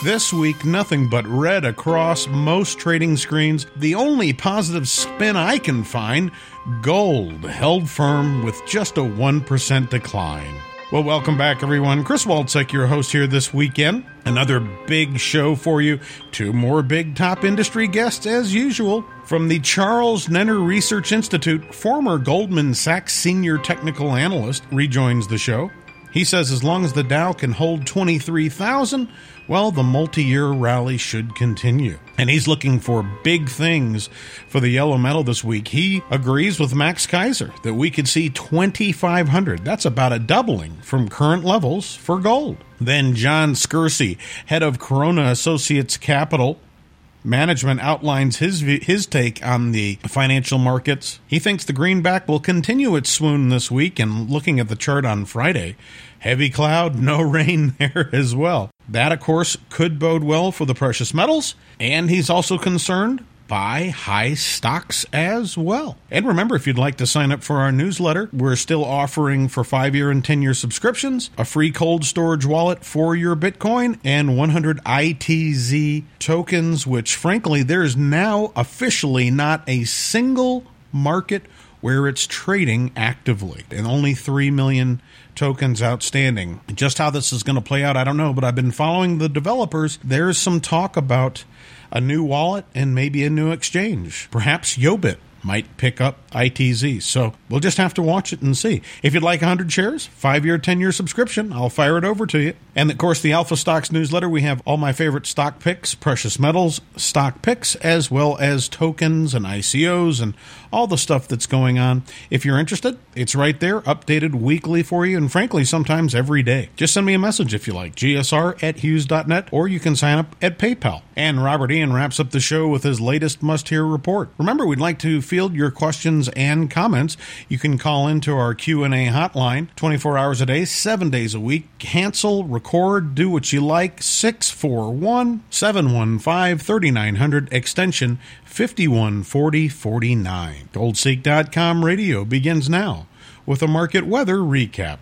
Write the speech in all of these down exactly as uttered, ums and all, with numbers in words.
This week, nothing but red across most trading screens. The only positive spin I can find, gold held firm with just a one percent decline. Well, welcome back, everyone. Chris Walczek, your host here this weekend. Another big show for you. Two more big top industry guests as usual. From the Charles Nenner Research Institute, former Goldman Sachs senior technical analyst rejoins the show. He says as long as the Dow can hold twenty-three thousand, well, the multi-year rally should continue. And he's looking for big things for the yellow metal this week. He agrees with Max Kaiser that we could see twenty-five hundred. That's about a doubling from current levels for gold. Then John Scursey, head of Corona Associates Capital Management, outlines his his take on the financial markets. He thinks the greenback will continue its swoon this week, and looking at the chart on Friday, heavy cloud, no rain there as well. That, of course, could bode well for the precious metals, and he's also concerned by high stocks as well. And remember, if you'd like to sign up for our newsletter, we're still offering for five-year and ten-year subscriptions, a free cold storage wallet for your Bitcoin, and one hundred I T Z tokens, which, frankly, there is now officially not a single market where it's trading actively, and only three million tokens outstanding. Just how this is going to play out, I don't know, but I've been following the developers. There's some talk about a new wallet and maybe a new exchange. Perhaps Yobit might pick up I T Z. So we'll just have to watch it and see. If you'd like one hundred shares, five-year, ten-year subscription, I'll fire it over to you. And, of course, the Alpha Stocks newsletter, we have all my favorite stock picks, precious metals stock picks, as well as tokens and I C Os and all the stuff that's going on. If you're interested, it's right there, updated weekly for you, and frankly, sometimes every day. Just send me a message if you like, G S R at hughes dot net, or you can sign up at PayPal. And Robert Ian wraps up the show with his latest must-hear report. Remember, we'd like to field your questions and comments. You can call into our Q and A hotline twenty-four hours a day, seven days a week. Cancel, record, do what you like. six four one, seven one five, three nine zero zero, extension fifty-one forty forty-nine. goldseek dot com radio begins now with a market weather recap.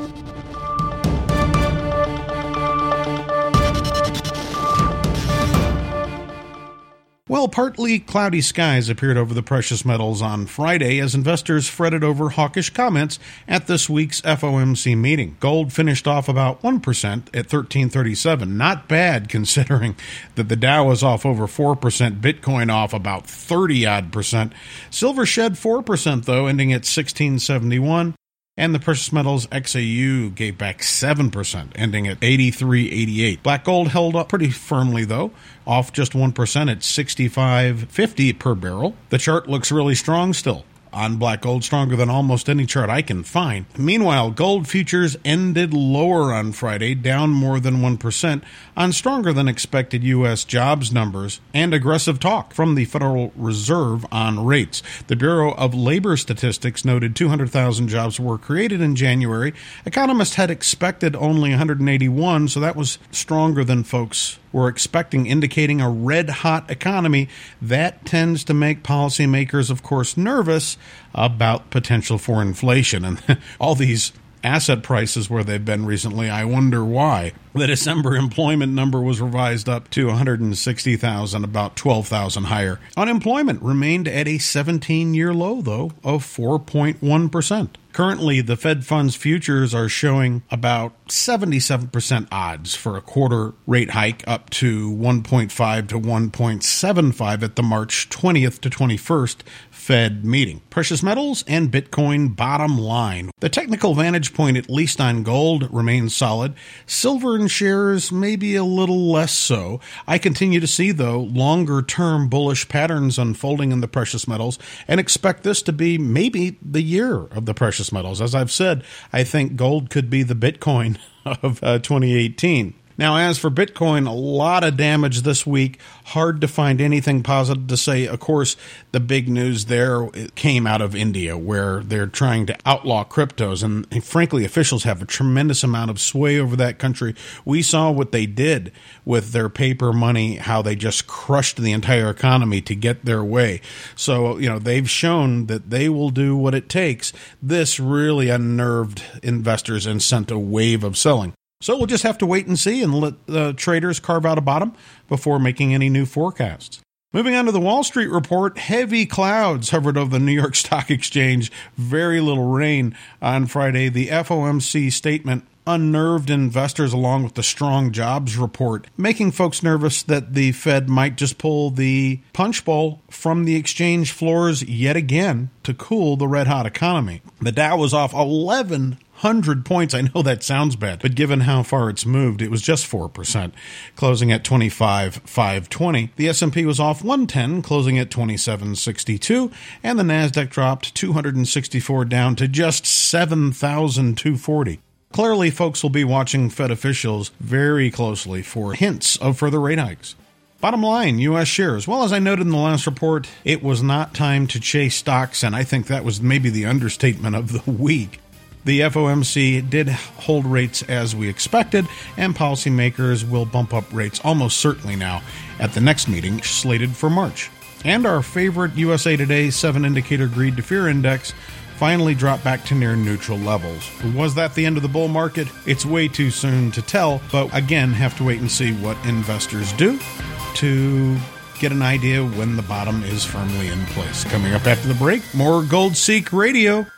Well, partly cloudy skies appeared over the precious metals on Friday as investors fretted over hawkish comments at this week's F O M C meeting. Gold finished off about one percent at thirteen thirty-seven. Not bad considering that the Dow was off over four percent, Bitcoin off about thirty-odd percent. Silver shed four percent, though, ending at sixteen seventy-one. And the precious metals X A U gave back seven percent, ending at eighty-three eighty-eight. Black gold held up pretty firmly, though, off just one percent at sixty-five fifty per barrel. The chart looks really strong still on black gold, stronger than almost any chart I can find. Meanwhile, gold futures ended lower on Friday, down more than one percent on stronger than expected U S jobs numbers and aggressive talk from the Federal Reserve on rates. The Bureau of Labor Statistics noted two hundred thousand jobs were created in January. Economists had expected only one hundred eighty-one, so that was stronger than folks were expecting, indicating a red-hot economy. That tends to make policymakers, of course, nervous about potential for inflation. And all these asset prices where they've been recently, I wonder why. The December employment number was revised up to one hundred sixty thousand, about twelve thousand higher. Unemployment remained at a seventeen-year low, though, of four point one percent. Currently, the Fed funds futures are showing about seventy-seven percent odds for a quarter rate hike, up to one point five to one point seven five at the March twentieth to twenty-first Fed meeting. Precious metals and Bitcoin bottom line. The technical vantage point, at least on gold, remains solid. Silver and shares maybe a little less so. I continue to see, though, longer-term bullish patterns unfolding in the precious metals and expect this to be maybe the year of the precious metals. As I've said, I think gold could be the Bitcoin of uh, twenty eighteen. Now, as for Bitcoin, a lot of damage this week. Hard to find anything positive to say. Of course, the big news there came out of India, where they're trying to outlaw cryptos. And, and frankly, officials have a tremendous amount of sway over that country. We saw what they did with their paper money, how they just crushed the entire economy to get their way. So, you know, they've shown that they will do what it takes. This really unnerved investors and sent a wave of selling. So we'll just have to wait and see and let the traders carve out a bottom before making any new forecasts. Moving on to the Wall Street report, heavy clouds hovered over the New York Stock Exchange. Very little rain on Friday. The F O M C statement unnerved investors along with the strong jobs report, making folks nervous that the Fed might just pull the punch bowl from the exchange floors yet again to cool the red-hot economy. The Dow was off eleven hundred points. I know that sounds bad, but given how far it's moved, it was just four percent, closing at twenty-five thousand five hundred twenty. The S and P was off one hundred ten, closing at twenty-seven sixty-two, and the Nasdaq dropped two hundred sixty-four down to just seven thousand two hundred forty. Clearly, folks will be watching Fed officials very closely for hints of further rate hikes. Bottom line, U S shares. Well, as I noted in the last report, it was not time to chase stocks, and I think that was maybe the understatement of the week. The F O M C did hold rates as we expected, and policymakers will bump up rates almost certainly now at the next meeting slated for March. And our favorite U S A Today seven-indicator greed to fear index finally dropped back to near neutral levels. Was that the end of the bull market? It's way too soon to tell, but again, have to wait and see what investors do to get an idea when the bottom is firmly in place. Coming up after the break, more Gold Seek Radio.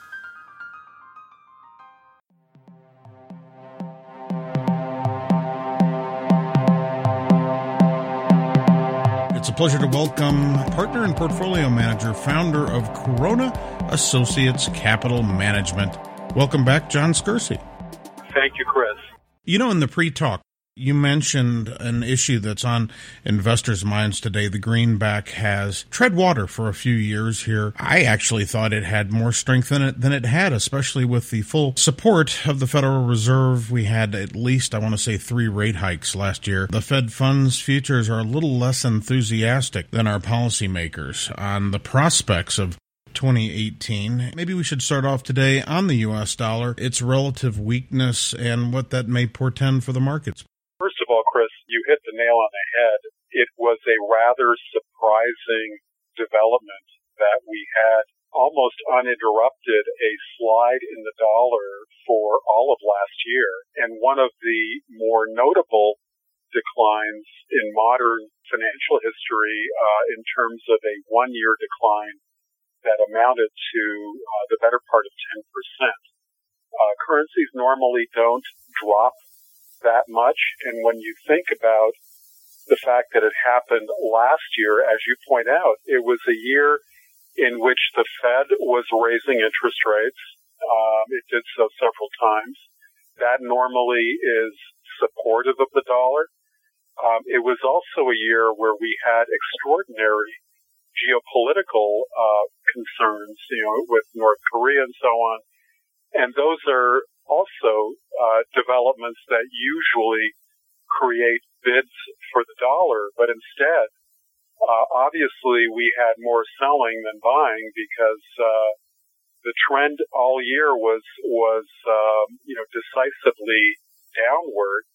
It's a pleasure to welcome partner and portfolio manager, founder of Corona Associates Capital Management. Welcome back, John Scursey. Thank you, Chris. You know, in the pre-talk, you mentioned an issue that's on investors' minds today. The greenback has tread water for a few years here. I actually thought it had more strength in it than it had, especially with the full support of the Federal Reserve. We had at least, I want to say, three rate hikes last year. The Fed funds futures are a little less enthusiastic than our policymakers on the prospects of twenty eighteen. Maybe we should start off today on the U S dollar, its relative weakness, and what that may portend for the markets. First of all, Chris, you hit the nail on the head. It was a rather surprising development that we had almost uninterrupted a slide in the dollar for all of last year. And one of the more notable declines in modern financial history uh, in terms of a one-year decline that amounted to uh, the better part of ten percent. Uh, currencies normally don't drop that much, and when you think about the fact that it happened last year, as you point out, it was a year in which the Fed was raising interest rates. Um, it did so several times. That normally is supportive of the dollar. Um, it was also a year where we had extraordinary geopolitical uh, concerns, you know, with North Korea and so on, and those are also uh, developments that usually create bids for the dollar, but instead, uh, obviously, we had more selling than buying because uh, the trend all year was was um, you know decisively downward.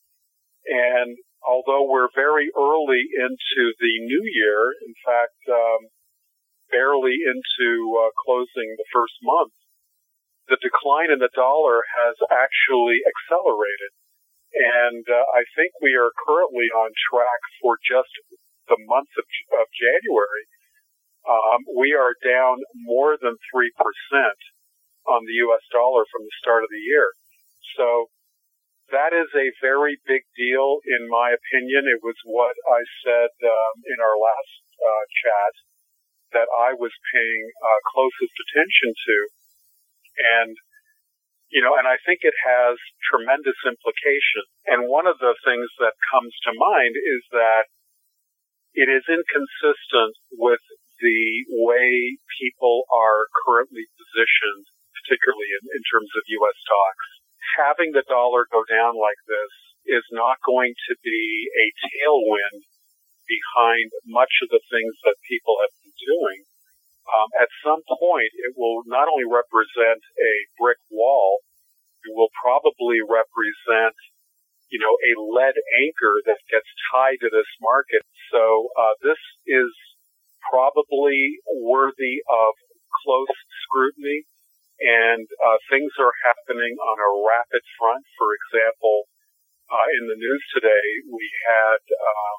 And although we're very early into the new year, in fact, um, barely into uh, closing the first month, the decline in the dollar has actually accelerated. And uh, I think we are currently on track for just the month of, of January. Um, we are down more than three percent on the U S dollar from the start of the year. So that is a very big deal, in my opinion. It was what I said um, in our last uh, chat that I was paying uh, closest attention to. And, you know, and I think it has tremendous implications. And one of the things that comes to mind is that it is inconsistent with the way people are currently positioned, particularly in, in terms of U S stocks. Having the dollar go down like this is not going to be a tailwind behind much of the things that people have been doing. Um, at some point, it will not only represent a brick wall, it will probably represent, you know, a lead anchor that gets tied to this market. So uh, this is probably worthy of close scrutiny, and uh, things are happening on a rapid front. For example, uh, in the news today, we had um,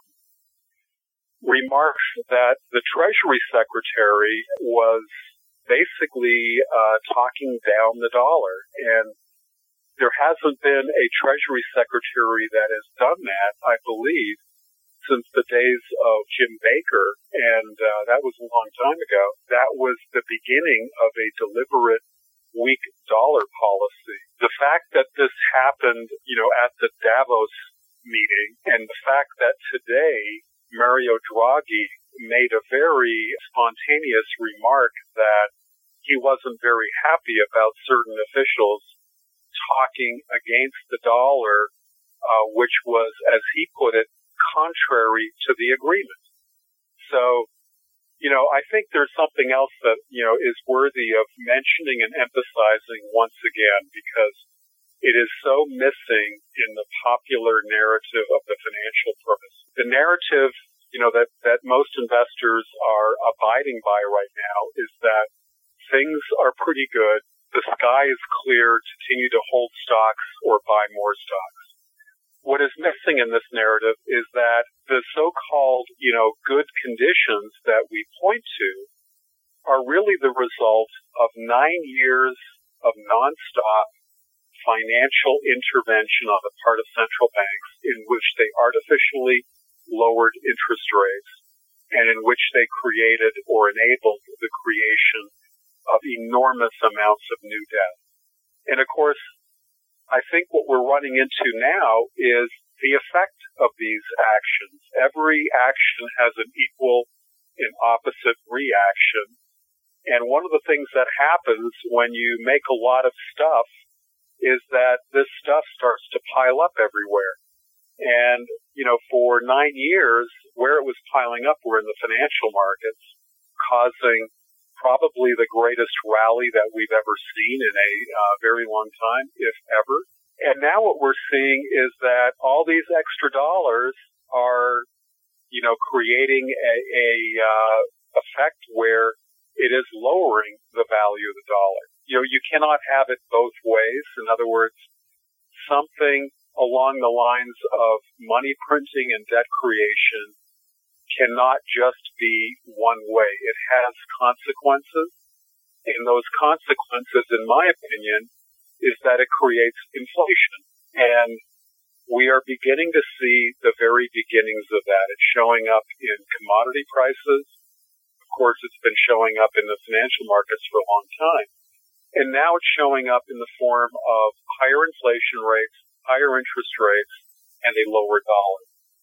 remarks that the Treasury Secretary was basically uh, talking down the dollar. And there hasn't been a Treasury Secretary that has done that, I believe, since the days of Jim Baker, and uh, that was a long time ago. That was the beginning of a deliberate weak dollar policy. The fact that this happened, you know, at the Davos meeting, and the fact that today Mario Draghi made a very spontaneous remark that he wasn't very happy about certain officials talking against the dollar, uh, which was, as he put it, contrary to the agreement. So, you know, I think there's something else that, you know, is worthy of mentioning and emphasizing once again, because it is so missing in the popular narrative of the financial purpose. The narrative, you know, that, that most investors are abiding by right now is that things are pretty good. The sky is clear. Continue to hold stocks or buy more stocks. What is missing in this narrative is that the so-called, you know, good conditions that we point to are really the result of nine years of nonstop financial intervention on the part of central banks in which they artificially lowered interest rates and in which they created or enabled the creation of enormous amounts of new debt. And of course, I think what we're running into now is the effect of these actions. Every action has an equal and opposite reaction. And one of the things that happens when you make a lot of stuff is that this stuff starts to pile up everywhere. And, you know, for nine years, where it was piling up were in the financial markets, causing probably the greatest rally that we've ever seen in a uh, very long time, if ever. And now what we're seeing is that all these extra dollars are, you know, creating a, a uh, effect where it is lowering the value of the dollar. You know, you cannot have it both ways. In other words, something along the lines of money printing and debt creation cannot just be one way. It has consequences, and those consequences, in my opinion, is that it creates inflation. And we are beginning to see the very beginnings of that. It's showing up in commodity prices. Of course, it's been showing up in the financial markets for a long time. And now it's showing up in the form of higher inflation rates, higher interest rates, and a lower dollar.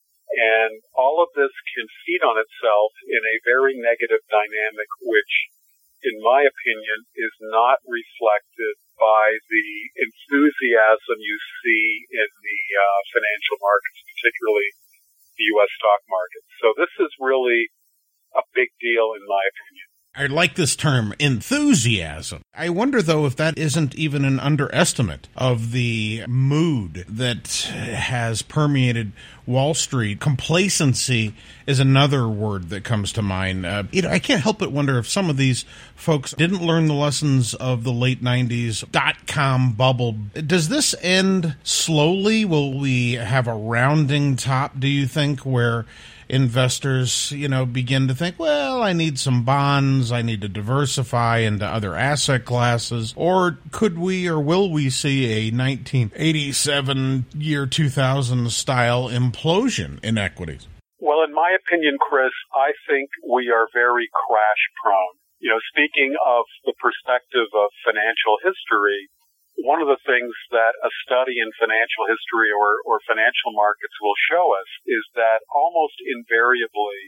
And all of this can feed on itself in a very negative dynamic, which, in my opinion, is not reflected by the enthusiasm you see in the uh, financial markets, particularly the U S stock market. So this is really a big deal, in my opinion. I like this term, enthusiasm. I wonder, though, if that isn't even an underestimate of the mood that has permeated Wall Street. Complacency is another word that comes to mind. Uh, you know, I can't help but wonder if some of these folks didn't learn the lessons of the late nineties dot-com bubble. Does this end slowly? Will we have a rounding top, do you think, where investors, you know, begin to think, well, I need some bonds, I need to diversify into other asset classes? Or could we or will we see a nineteen eighty-seven, year two thousand style implosion in equities? Well, in my opinion, Chris, I think we are very crash prone. You know, speaking of the perspective of financial history, one of the things that a study in financial history or, or financial markets will show us is that almost invariably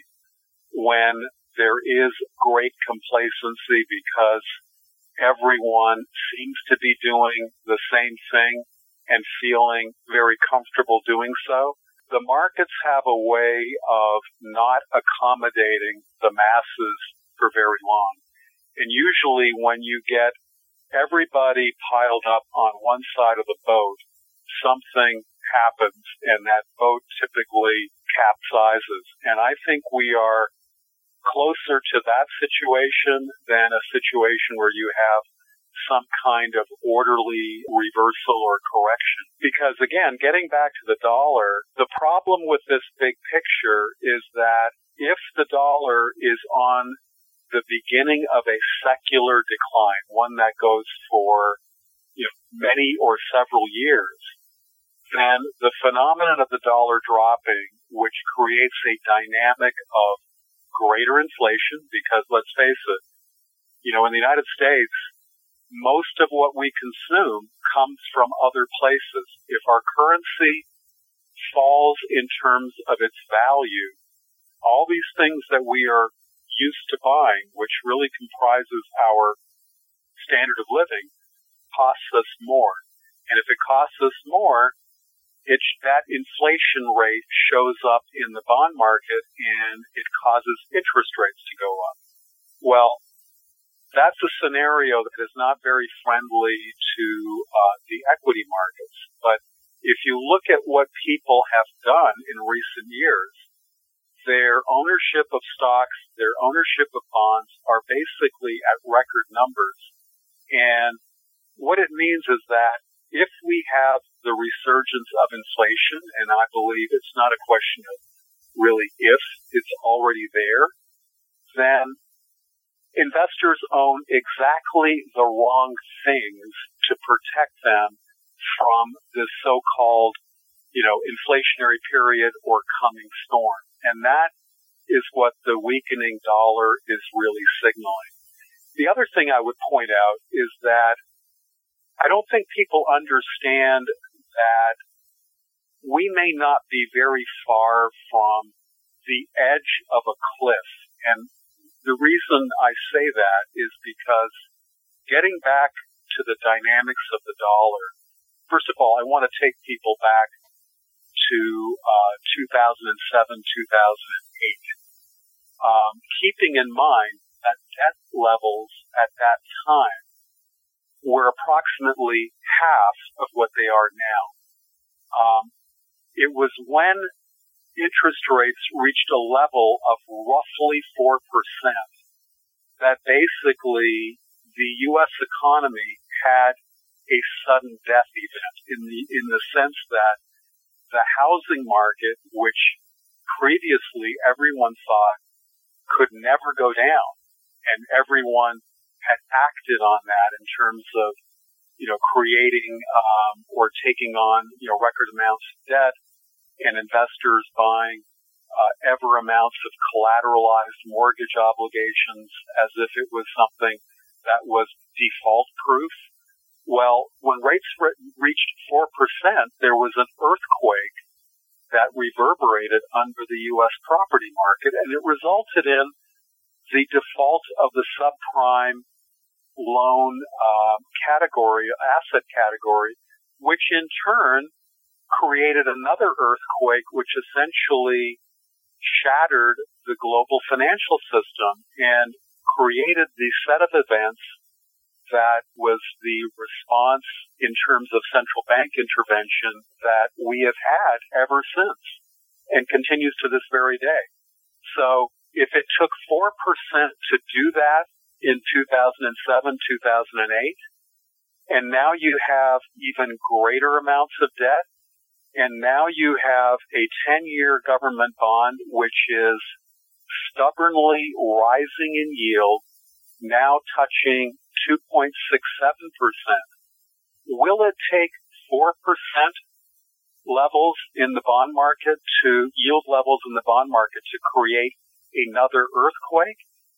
when there is great complacency because everyone seems to be doing the same thing and feeling very comfortable doing so, the markets have a way of not accommodating the masses for very long. And usually when you get everybody piled up on one side of the boat, something happens and that boat typically capsizes. And I think we are closer to that situation than a situation where you have some kind of orderly reversal or correction. Because again, getting back to the dollar, the problem with this big picture is that if the dollar is on the beginning of a secular decline, one that goes for, you know, many or several years, then the phenomenon of the dollar dropping, which creates a dynamic of greater inflation, because let's face it, you know, in the United States, most of what we consume comes from other places. If our currency falls in terms of its value, all these things that we are used to buying, which really comprises our standard of living, costs us more. And if it costs us more, it, that inflation rate shows up in the bond market and it causes interest rates to go up. Well, that's a scenario that is not very friendly to uh, the equity markets. But if you look at what people have done in recent years, their ownership of stocks, their ownership of bonds are basically at record numbers. And what it means is that if we have the resurgence of inflation, and I believe it's not a question of really if, it's already there, then investors own exactly the wrong things to protect them from this so-called, you know, inflationary period or coming storm. And that is what the weakening dollar is really signaling. The other thing I would point out is that I don't think people understand that we may not be very far from the edge of a cliff. And the reason I say that is because getting back to the dynamics of the dollar, first of all, I want to take people back to uh, two thousand seven, two thousand eight, um, keeping in mind that debt levels at that time were approximately half of what they are now. Um, it was when interest rates reached a level of roughly four percent that basically the U S economy had a sudden death event in the, in the sense that the housing market, which previously everyone thought could never go down, and everyone had acted on that in terms of, you know, creating, um, or taking on, you know, record amounts of debt, and investors buying uh, ever amounts of collateralized mortgage obligations as if it was something that was default proof. Well, when rates re- reached four percent, there was an earthquake that reverberated under the U S property market, and it resulted in the default of the subprime loan uh, category, asset category, which in turn created another earthquake which essentially shattered the global financial system and created the set of events that was the response in terms of central bank intervention that we have had ever since and continues to this very day. So if it took four percent to do that in two thousand seven, two thousand eight, and now you have even greater amounts of debt, and now you have a ten-year government bond which is stubbornly rising in yield, now touching two point six seven percent. Will it take four percent levels in the bond market to yield levels in the bond market to create another earthquake?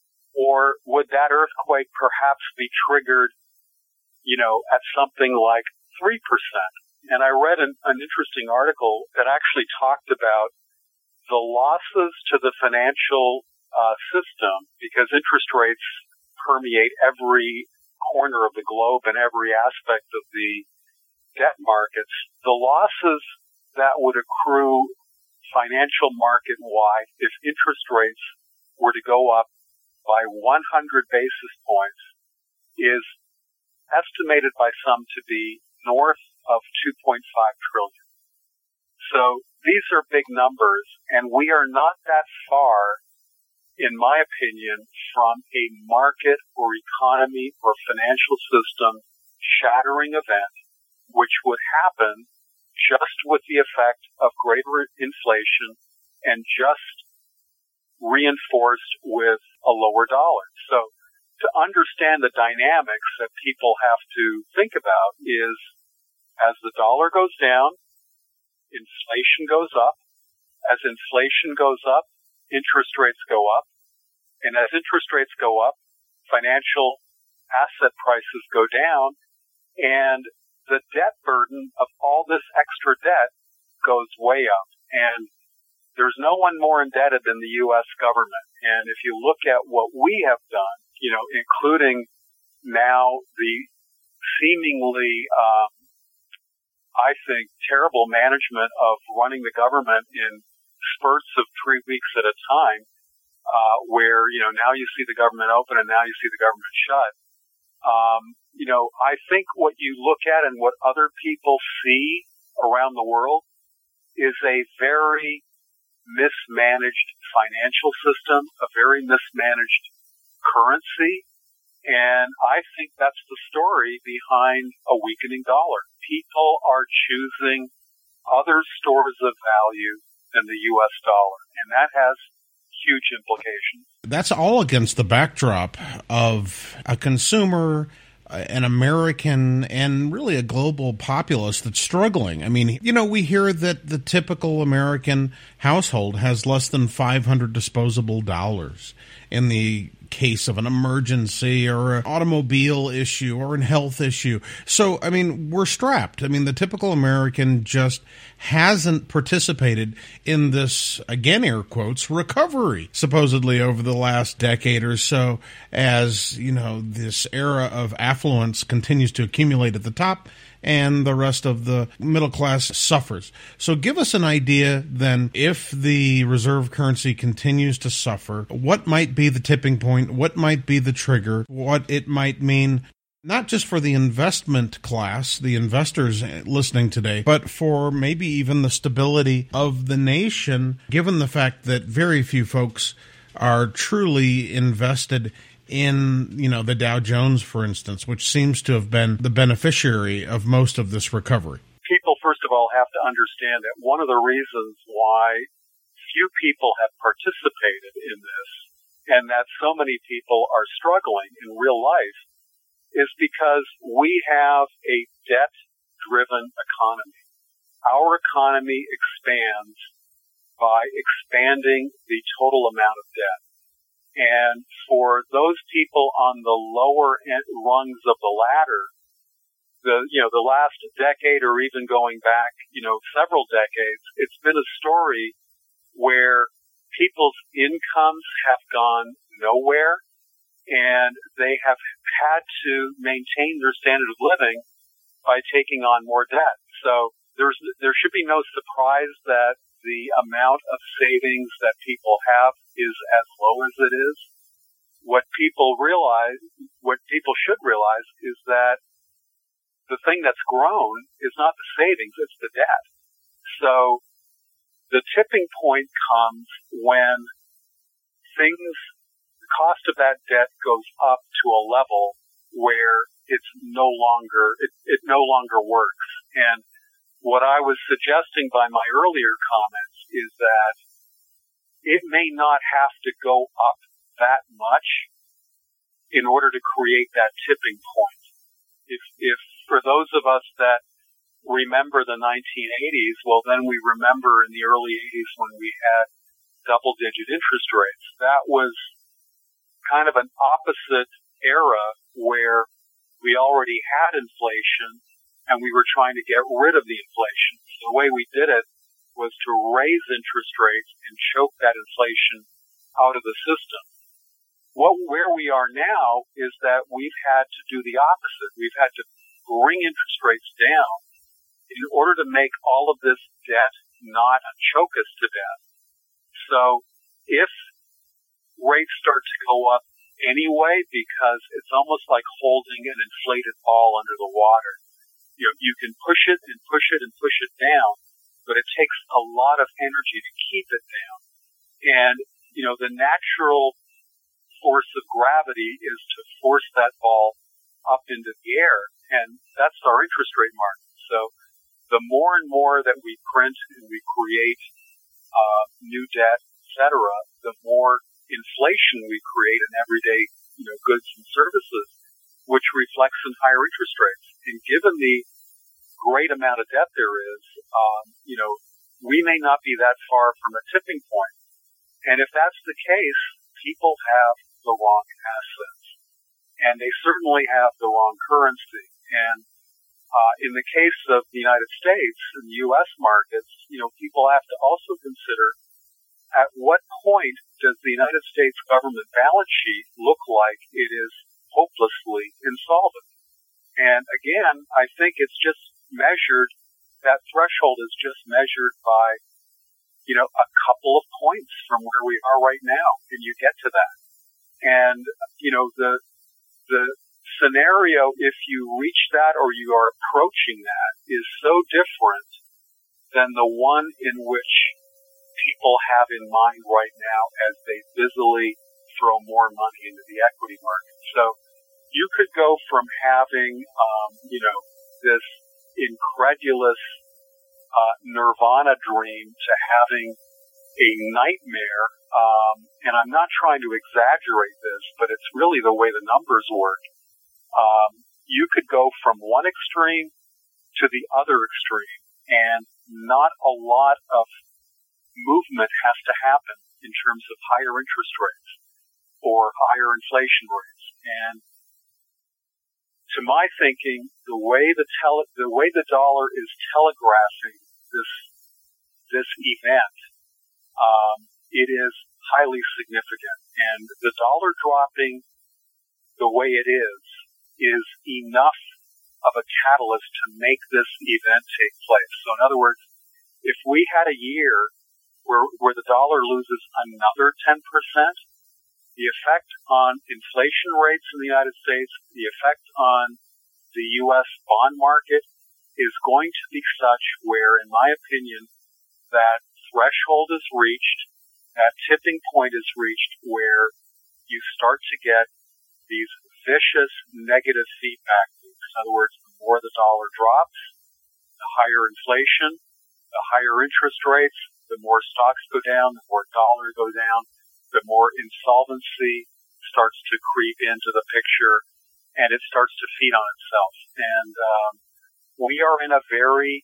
Or would that earthquake perhaps be triggered, you know, at something like three percent? And I read an, an interesting article that actually talked about the losses to the financial uh, system, because interest rates permeate every corner of the globe and every aspect of the debt markets. The losses that would accrue financial market-wide if interest rates were to go up by one hundred basis points is estimated by some to be north of two point five trillion. So these are big numbers, and we are not that far in my opinion, from a market or economy or financial system shattering event, which would happen just with the effect of greater inflation and just reinforced with a lower dollar. So to understand the dynamics that people have to think about is as the dollar goes down, inflation goes up. As inflation goes up, interest rates go up. And as interest rates go up, financial asset prices go down. And the debt burden of all this extra debt goes way up. And there's no one more indebted than the U S government. And if you look at what we have done, you know, including now the seemingly, um, I think, terrible management of running the government in spurts of three weeks at a time, uh, where, you know, now you see the government open and now you see the government shut. Um, you know, I think what you look at and what other people see around the world is a very mismanaged financial system, a very mismanaged currency. And I think that's the story behind a weakening dollar. People are choosing other stores of value than the U S dollar, and that has huge implications. That's all against the backdrop of a consumer, an American, and really a global populace that's struggling. I mean, you know, we hear that the typical American household has less than five hundred disposable dollars in the case of an emergency or an automobile issue or a health issue. So, I mean, we're strapped. I mean, the typical American just hasn't participated in this, again, air quotes, recovery, supposedly over the last decade or so, as, you know, this era of affluence continues to accumulate at the top and the rest of the middle class suffers. So give us an idea then, if the reserve currency continues to suffer, what might be the tipping point, what might be the trigger, what it might mean, not just for the investment class, the investors listening today, but for maybe even the stability of the nation, given the fact that very few folks are truly invested in, you know, the Dow Jones, for instance, which seems to have been the beneficiary of most of this recovery. People, first of all, have to understand that one of the reasons why few people have participated in this and that so many people are struggling in real life is because we have a debt-driven economy. Our economy expands by expanding the total amount of debt. And for those people on the lower end rungs of the ladder, the, you know, the last decade or even going back, you know, several decades, it's been a story where people's incomes have gone nowhere and they have had to maintain their standard of living by taking on more debt. So there's, there should be no surprise that the amount of savings that people have is as low as it is. What people realize, what people should realize is that the thing that's grown is not the savings, it's the debt. So the tipping point comes when things, the cost of that debt goes up to a level where it's no longer, it, it no longer works. And what I was suggesting by my earlier comments is that it may not have to go up that much in order to create that tipping point. If, if for those of us that remember the nineteen eighties, well, then we remember in the early eighties when we had double-digit interest rates. That was kind of an opposite era where we already had inflation and we were trying to get rid of the inflation. So the way we did it was to raise interest rates and choke that inflation out of the system. What, where we are now is that we've had to do the opposite. We've had to bring interest rates down in order to make all of this debt not choke us to death. So if rates start to go up anyway, because it's almost like holding an inflated ball under the water. You know, you can push it and push it and push it down, but it takes a lot of energy to keep it down. And you know, the natural force of gravity is to force that ball up into the air, and that's our interest rate market. So the more and more that we print and we create uh, new debt, et cetera, the more inflation we create in everyday, you know, goods and services, which reflects in higher interest rates. And given the great amount of debt there is, um, you know, we may not be that far from a tipping point. And if that's the case, people have the wrong assets, and they certainly have the wrong currency. And uh, in the case of the United States and U S markets, you know, people have to also consider at what point does the United States government balance sheet look like it is hopelessly insolvent? And again, I think it's just measured, that threshold is just measured by, you know, a couple of points from where we are right now, and you get to that. And, you know, the, the scenario, if you reach that or you are approaching that, is so different than the one in which people have in mind right now as they busily throw more money into the equity market. So you could go from having, um, you know, this incredulous uh, nirvana dream to having a nightmare. Um, and I'm not trying to exaggerate this, but it's really the way the numbers work. Um, you could go from one extreme to the other extreme, and not a lot of movement has to happen in terms of higher interest rates or higher inflation rates. And to my thinking, the way the tele, the way the dollar is telegraphing this this event, um, it is highly significant. And the dollar dropping the way it is is enough of a catalyst to make this event take place. So in other words, if we had a year where where the dollar loses another ten percent, the effect on inflation rates in the United States, the effect on the U S bond market is going to be such where, in my opinion, that threshold is reached, that tipping point is reached where you start to get these vicious negative feedback loops. In other words, the more the dollar drops, the higher inflation, the higher interest rates, the more stocks go down, the more dollar go down, the more insolvency starts to creep into the picture, and it starts to feed on itself. And um, we are in a very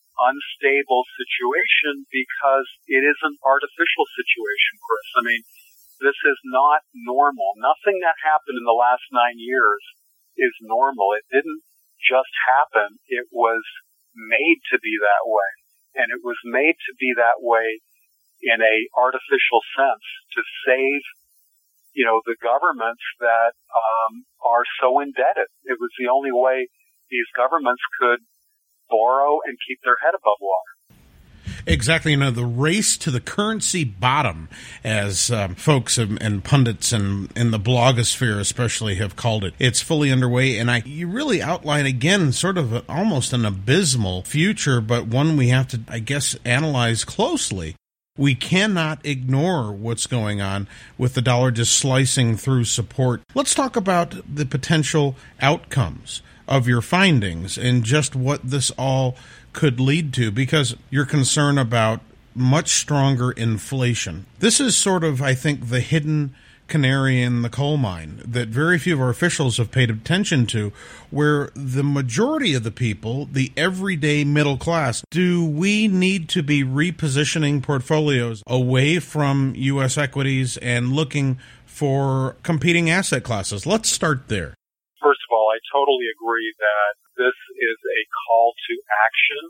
unstable situation because it is an artificial situation, Chris. I mean, this is not normal. Nothing that happened in the last nine years is normal. It didn't just happen. It was made to be that way. And it was made to be that way in a artificial sense to save, you know, the governments that um, are so indebted. It was the only way these governments could borrow and keep their head above water. Exactly. You know, the race to the currency bottom, as um, folks and, and pundits and in the blogosphere especially have called it, it's fully underway. And I, you really outline again sort of a, almost an abysmal future, but one we have to, I guess, analyze closely. We cannot ignore what's going on with the dollar just slicing through support. Let's talk about the potential outcomes of your findings and just what this all could lead to, because you're concerned about much stronger inflation. This is sort of, I think, the hidden canary in the coal mine that very few of our officials have paid attention to, where the majority of the people, the everyday middle class, do we need to be repositioning portfolios away from U S equities and looking for competing asset classes? Let's start there. First of all, I totally agree that this is a call to action,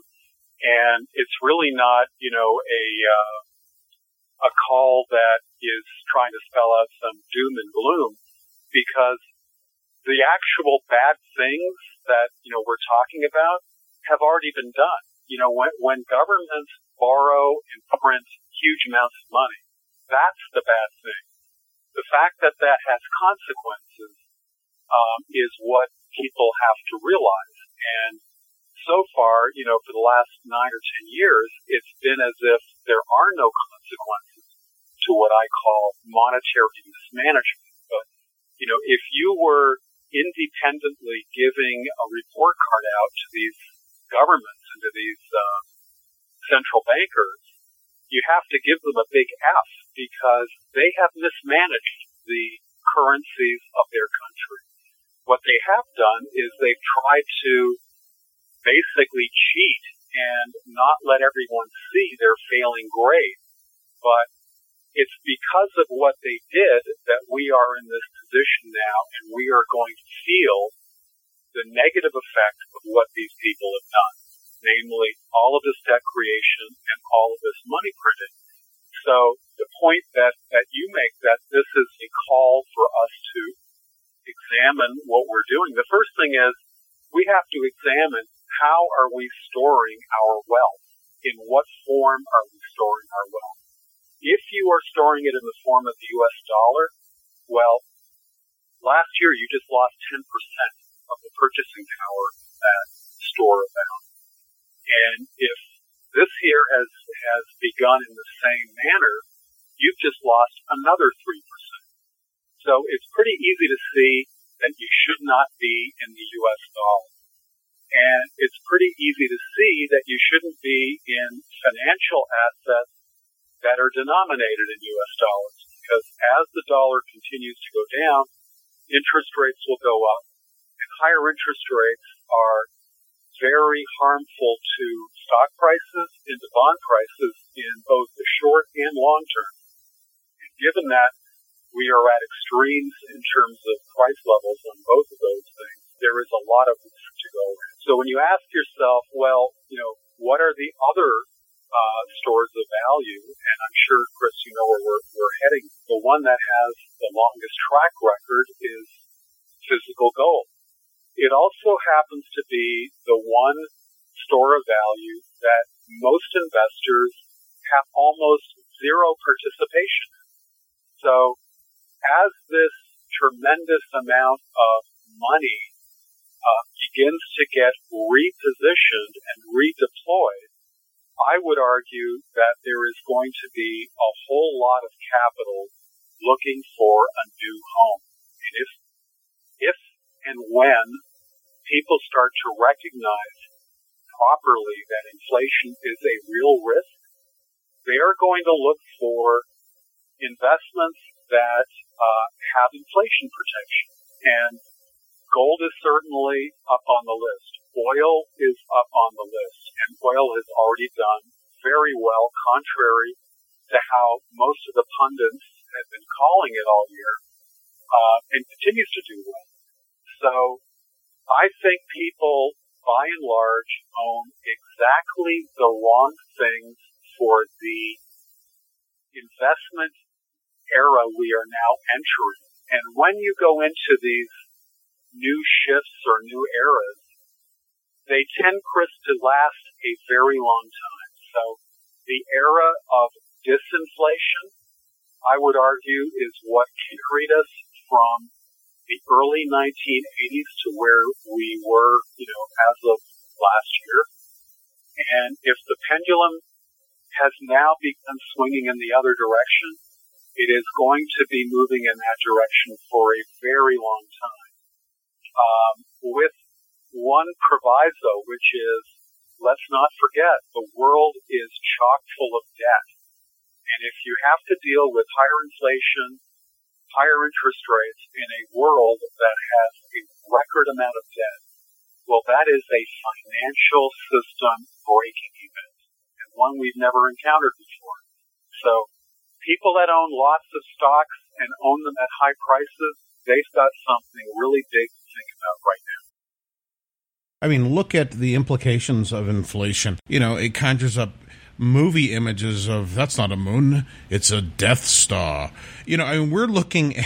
and it's really not, you know, a uh, a call that is trying to spell out some doom and gloom, because the actual bad things that, you know, we're talking about have already been done. You know, when when governments borrow and print huge amounts of money, that's the bad thing. The fact that that has consequences Um, is what people have to realize. And so far, you know, for the last nine or ten years, it's been as if there are no consequences to what I call monetary mismanagement. But, you know, if you were independently giving a report card out to these governments and to these uh, central bankers, you have to give them a big F because they have mismanaged the currencies of their country. What they have done is they've tried to basically cheat and not let everyone see their failing grade. But it's because of what they did that we are in this position now, and we are going to feel the negative effect of what these people have done, namely all of this debt creation and all of this money printing. So the point that, that you make, that this is a call for us to examine what we're doing. The first thing is we have to examine how are we storing our wealth? In what form are we storing our wealth? If you are storing it in the form of the U S dollar, well, last year you just lost ten percent of the purchasing power of that store amount. And if this year has, has begun in the same manner, you've just lost another three percent. So it's pretty easy to see that you should not be in the U S dollar. And it's pretty easy to see that you shouldn't be in financial assets that are denominated in U S dollars, because as the dollar continues to go down, interest rates will go up, and higher interest rates are very harmful to stock prices and to bond prices in both the short and long term. And given that we are at extremes in terms of price levels on both of those things, there is a lot of risk to go around. So when you ask yourself, well, you know, what are the other uh, stores of value? And I'm sure, Chris, you know where we're, we're heading. The one that has the longest track record is physical gold. It also happens to be the one store of value that most investors have almost zero participation in. So as this tremendous amount of money uh, begins to get repositioned and redeployed, I would argue that there is going to be a whole lot of capital looking for a new home. And if, if and when people start to recognize properly that inflation is a real risk, they are going to look for investments that uh, have inflation protection. And gold is certainly up on the list. Oil is up on the list. And oil has already done very well, contrary to how most of the pundits have been calling it all year, uh, and continues to do well. So I think people, by and large, own exactly the wrong things for the investment era we are now entering. And when you go into these new shifts or new eras, they tend, Chris, to last a very long time. So the era of disinflation, I would argue, is what carried us from the early nineteen eighties to where we were, you know, as of last year. And if the pendulum has now begun swinging in the other direction, it is going to be moving in that direction for a very long time. Um, with one proviso, which is, let's not forget, the world is chock full of debt. And if you have to deal with higher inflation, higher interest rates in a world that has a record amount of debt, well, that is a financial system breaking event, and one we've never encountered before. So people that own lots of stocks and own them at high prices, they've got something really big to think about right now. I mean, look at the implications of inflation. You know, it conjures up movie images of, that's not a moon, it's a Death Star. You know, I mean, we're looking at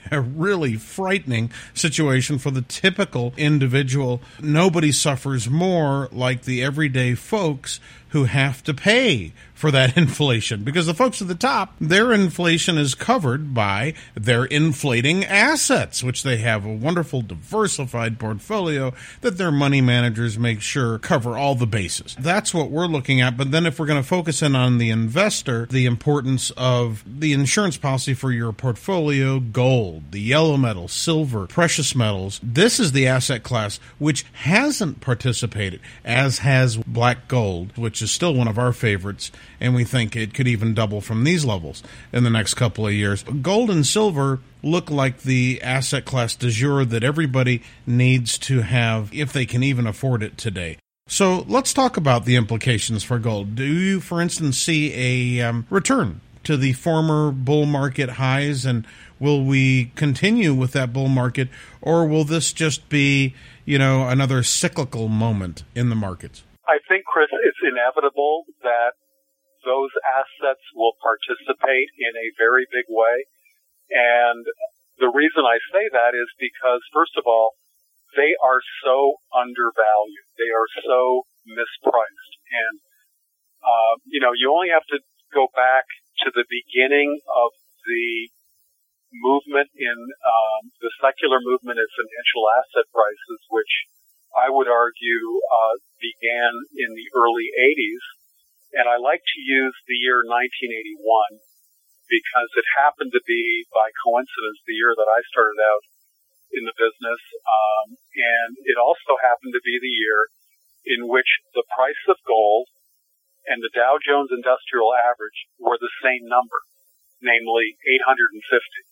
a really frightening situation for the typical individual. Nobody suffers more like the everyday folks who have to pay for that inflation, because the folks at the top, their inflation is covered by their inflating assets, which they have a wonderful diversified portfolio that their money managers make sure cover all the bases. That's what we're looking at. But then if we're going to focus in on the investor, the importance of the insurance policy for your portfolio, gold, the yellow metals, silver, precious metals, this is the asset class which hasn't participated, as has black gold, which is still one of our favorites, and we think it could even double from these levels in the next couple of years. Gold and silver look like the asset class du jour that everybody needs to have if they can even afford it today. So let's talk about the implications for gold. Do you, for instance, see a um, return to the former bull market highs, and will we continue with that bull market, or will this just be, you know, another cyclical moment in the markets? I think, Chris, it's inevitable that those assets will participate in a very big way. And the reason I say that is because, first of all, they are so undervalued. They are so mispriced. And, uh, you know, you only have to go back to the beginning of the movement in um, the secular movement in financial asset prices, which I would argue uh, began in the early eighties. And I like to use the year nineteen eighty-one because it happened to be, by coincidence, the year that I started out in the business. Um, and it also happened to be the year in which the price of gold and the Dow Jones Industrial Average were the same number, namely eight hundred fifty.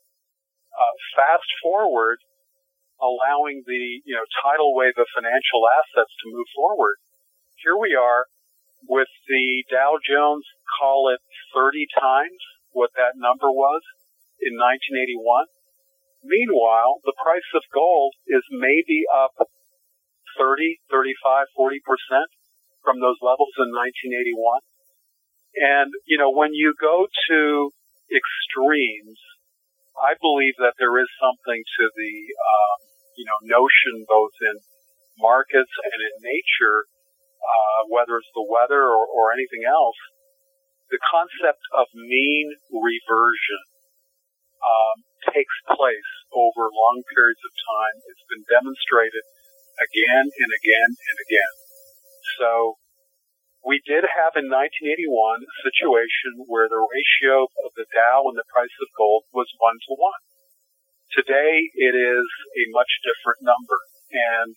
Uh, fast forward, allowing the, you know, tidal wave of financial assets to move forward. Here we are with the Dow Jones, call it thirty times what that number was in nineteen eighty-one. Meanwhile, the price of gold is maybe up thirty, thirty-five, forty percent from those levels in nineteen eighty-one. And, you know, when you go to extremes, I believe that there is something to the, um, you know, notion both in markets and in nature, uh, whether it's the weather or, or anything else. The concept of mean reversion um, takes place over long periods of time. It's been demonstrated again and again and again. So we did have in nineteen eighty-one a situation where the ratio of the Dow and the price of gold was one to one. Today it is a much different number. And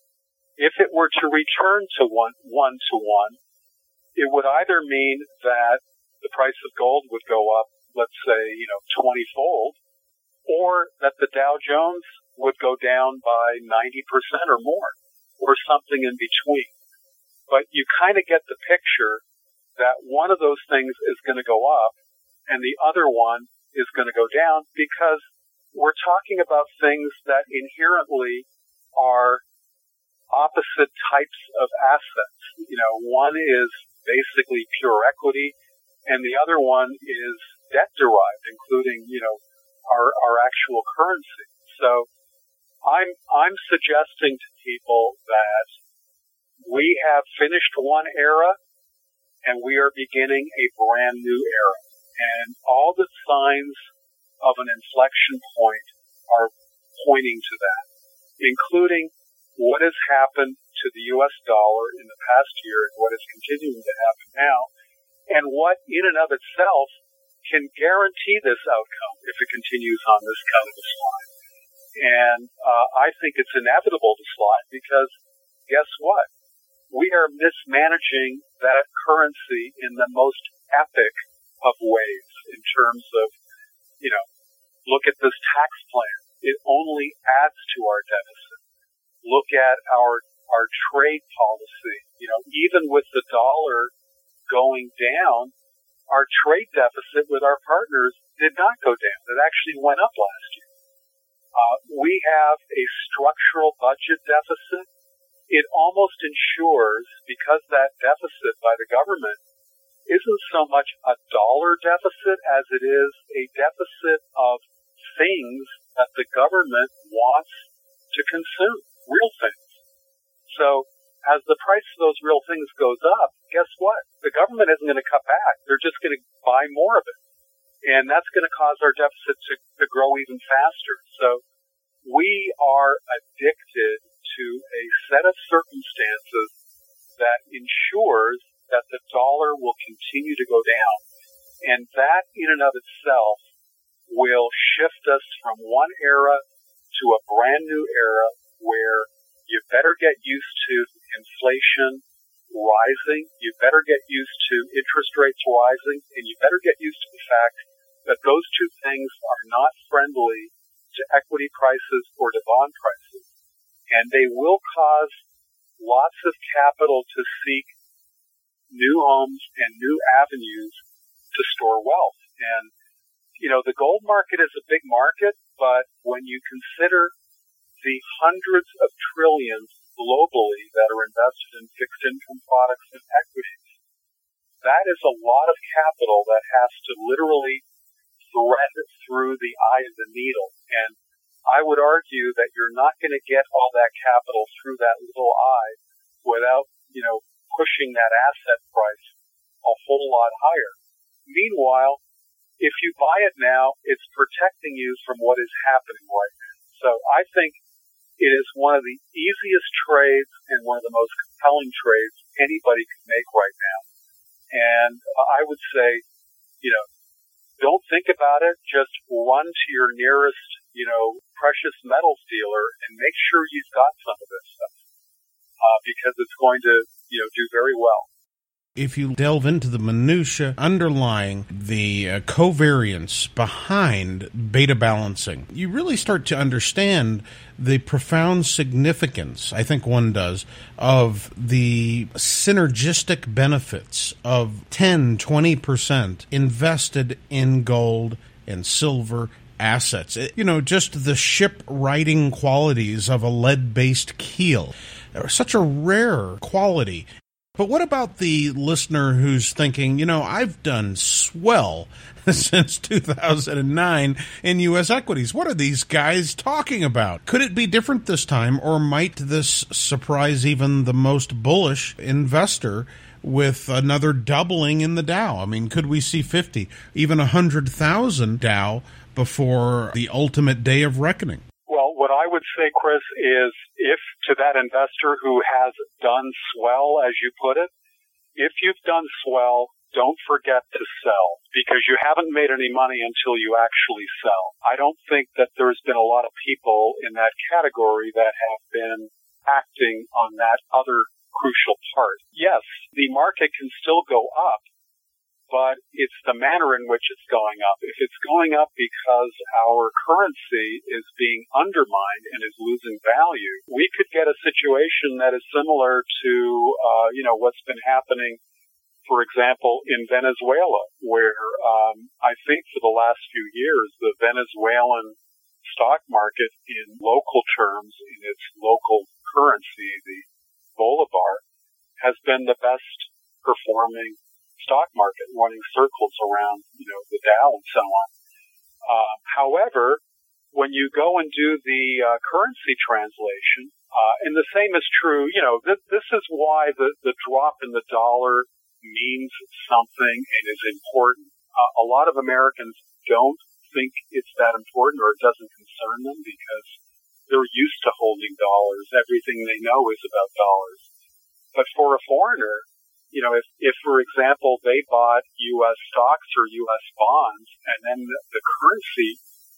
if it were to return to one, one to one, it would either mean that the price of gold would go up, let's say, you know, twenty-fold, or that the Dow Jones would go down by ninety percent or more, or something in between. But you kind of get the picture that one of those things is going to go up and the other one is going to go down, because we're talking about things that inherently are opposite types of assets. You know, one is basically pure equity and the other one is debt derived, including, you know, our, our actual currency. So I'm, I'm suggesting to people that we have finished one era and we are beginning a brand new era. And all the signs of an inflection point are pointing to that, including what has happened to the U S dollar in the past year and what is continuing to happen now, and what in and of itself can guarantee this outcome if it continues on this kind of a slide. And uh, I think it's inevitable to slide because guess what? We are mismanaging that currency in the most epic of ways in terms of, you know, look at this tax plan. It only adds to our deficit. Look at our, our trade policy. You know, even with the dollar going down, our trade deficit with our partners did not go down. It actually went up last year. Uh, we have a structural budget deficit. It almost ensures, because that deficit by the government isn't so much a dollar deficit as it is a deficit of things that the government wants to consume, real things. So as the price of those real things goes up, guess what? The government isn't going to cut back. They're just going to buy more of it. And that's going to cause our deficit to, to grow even faster. So we are addicted to a set of circumstances that ensures that the dollar will continue to go down. And that in and of itself will shift us from one era to a brand new era where you better get used to inflation rising, you better get used to interest rates rising, and you better get used to the fact that those two things are not friendly to equity prices or to bond prices. And they will cause lots of capital to seek new homes and new avenues to store wealth. And, you know, the gold market is a big market, but when you consider the hundreds of trillions globally that are invested in fixed income products and equities, that is a lot of capital that has to literally thread through the eye of the needle. And I would argue that you're not going to get all that capital through that little eye without, you know, pushing that asset price a whole lot higher. Meanwhile, if you buy it now, it's protecting you from what is happening right now. So I think it is one of the easiest trades and one of the most compelling trades anybody can make right now. And I would say, you know, don't think about it. Just run to your nearest, you know, precious metals dealer and make sure you've got some of this stuff, uh, because it's going to, you know, do very well. If you delve into the minutia underlying the uh, covariance behind beta balancing, you really start to understand the profound significance, I think one does, of the synergistic benefits of ten, twenty percent invested in gold and silver assets. It, you know, just the ship-riding qualities of a lead-based keel are such a rare quality. But what about the listener who's thinking, you know, I've done swell since two thousand nine in U S equities. What are these guys talking about? Could it be different this time, or might this surprise even the most bullish investor with another doubling in the Dow? I mean, could we see fifty, even one hundred thousand Dow before the ultimate day of reckoning? Well, what I would say, Chris, is if to that investor who has done swell, as you put it, if you've done swell, don't forget to sell, because you haven't made any money until you actually sell. I don't think that there's been a lot of people in that category that have been acting on that other crucial part. Yes, the market can still go up, but it's the manner in which it's going up. If it's going up because our currency is being undermined and is losing value, we could get a situation that is similar to, uh, you know, what's been happening, for example, in Venezuela, where um, I think for the last few years, the Venezuelan stock market in local terms, in its local currency, the bolivar, has been the best performing stock market, running circles around, you know, the Dow and so on. Uh, however, when you go and do the uh, currency translation, uh, and the same is true, you know, th- this is why the, the drop in the dollar means something and is important. Uh, a lot of Americans don't think it's that important, or it doesn't concern them, because they're used to holding dollars. Everything they know is about dollars. But for a foreigner, you know, if, if, for example, they bought U S stocks or U S bonds, and then the, the currency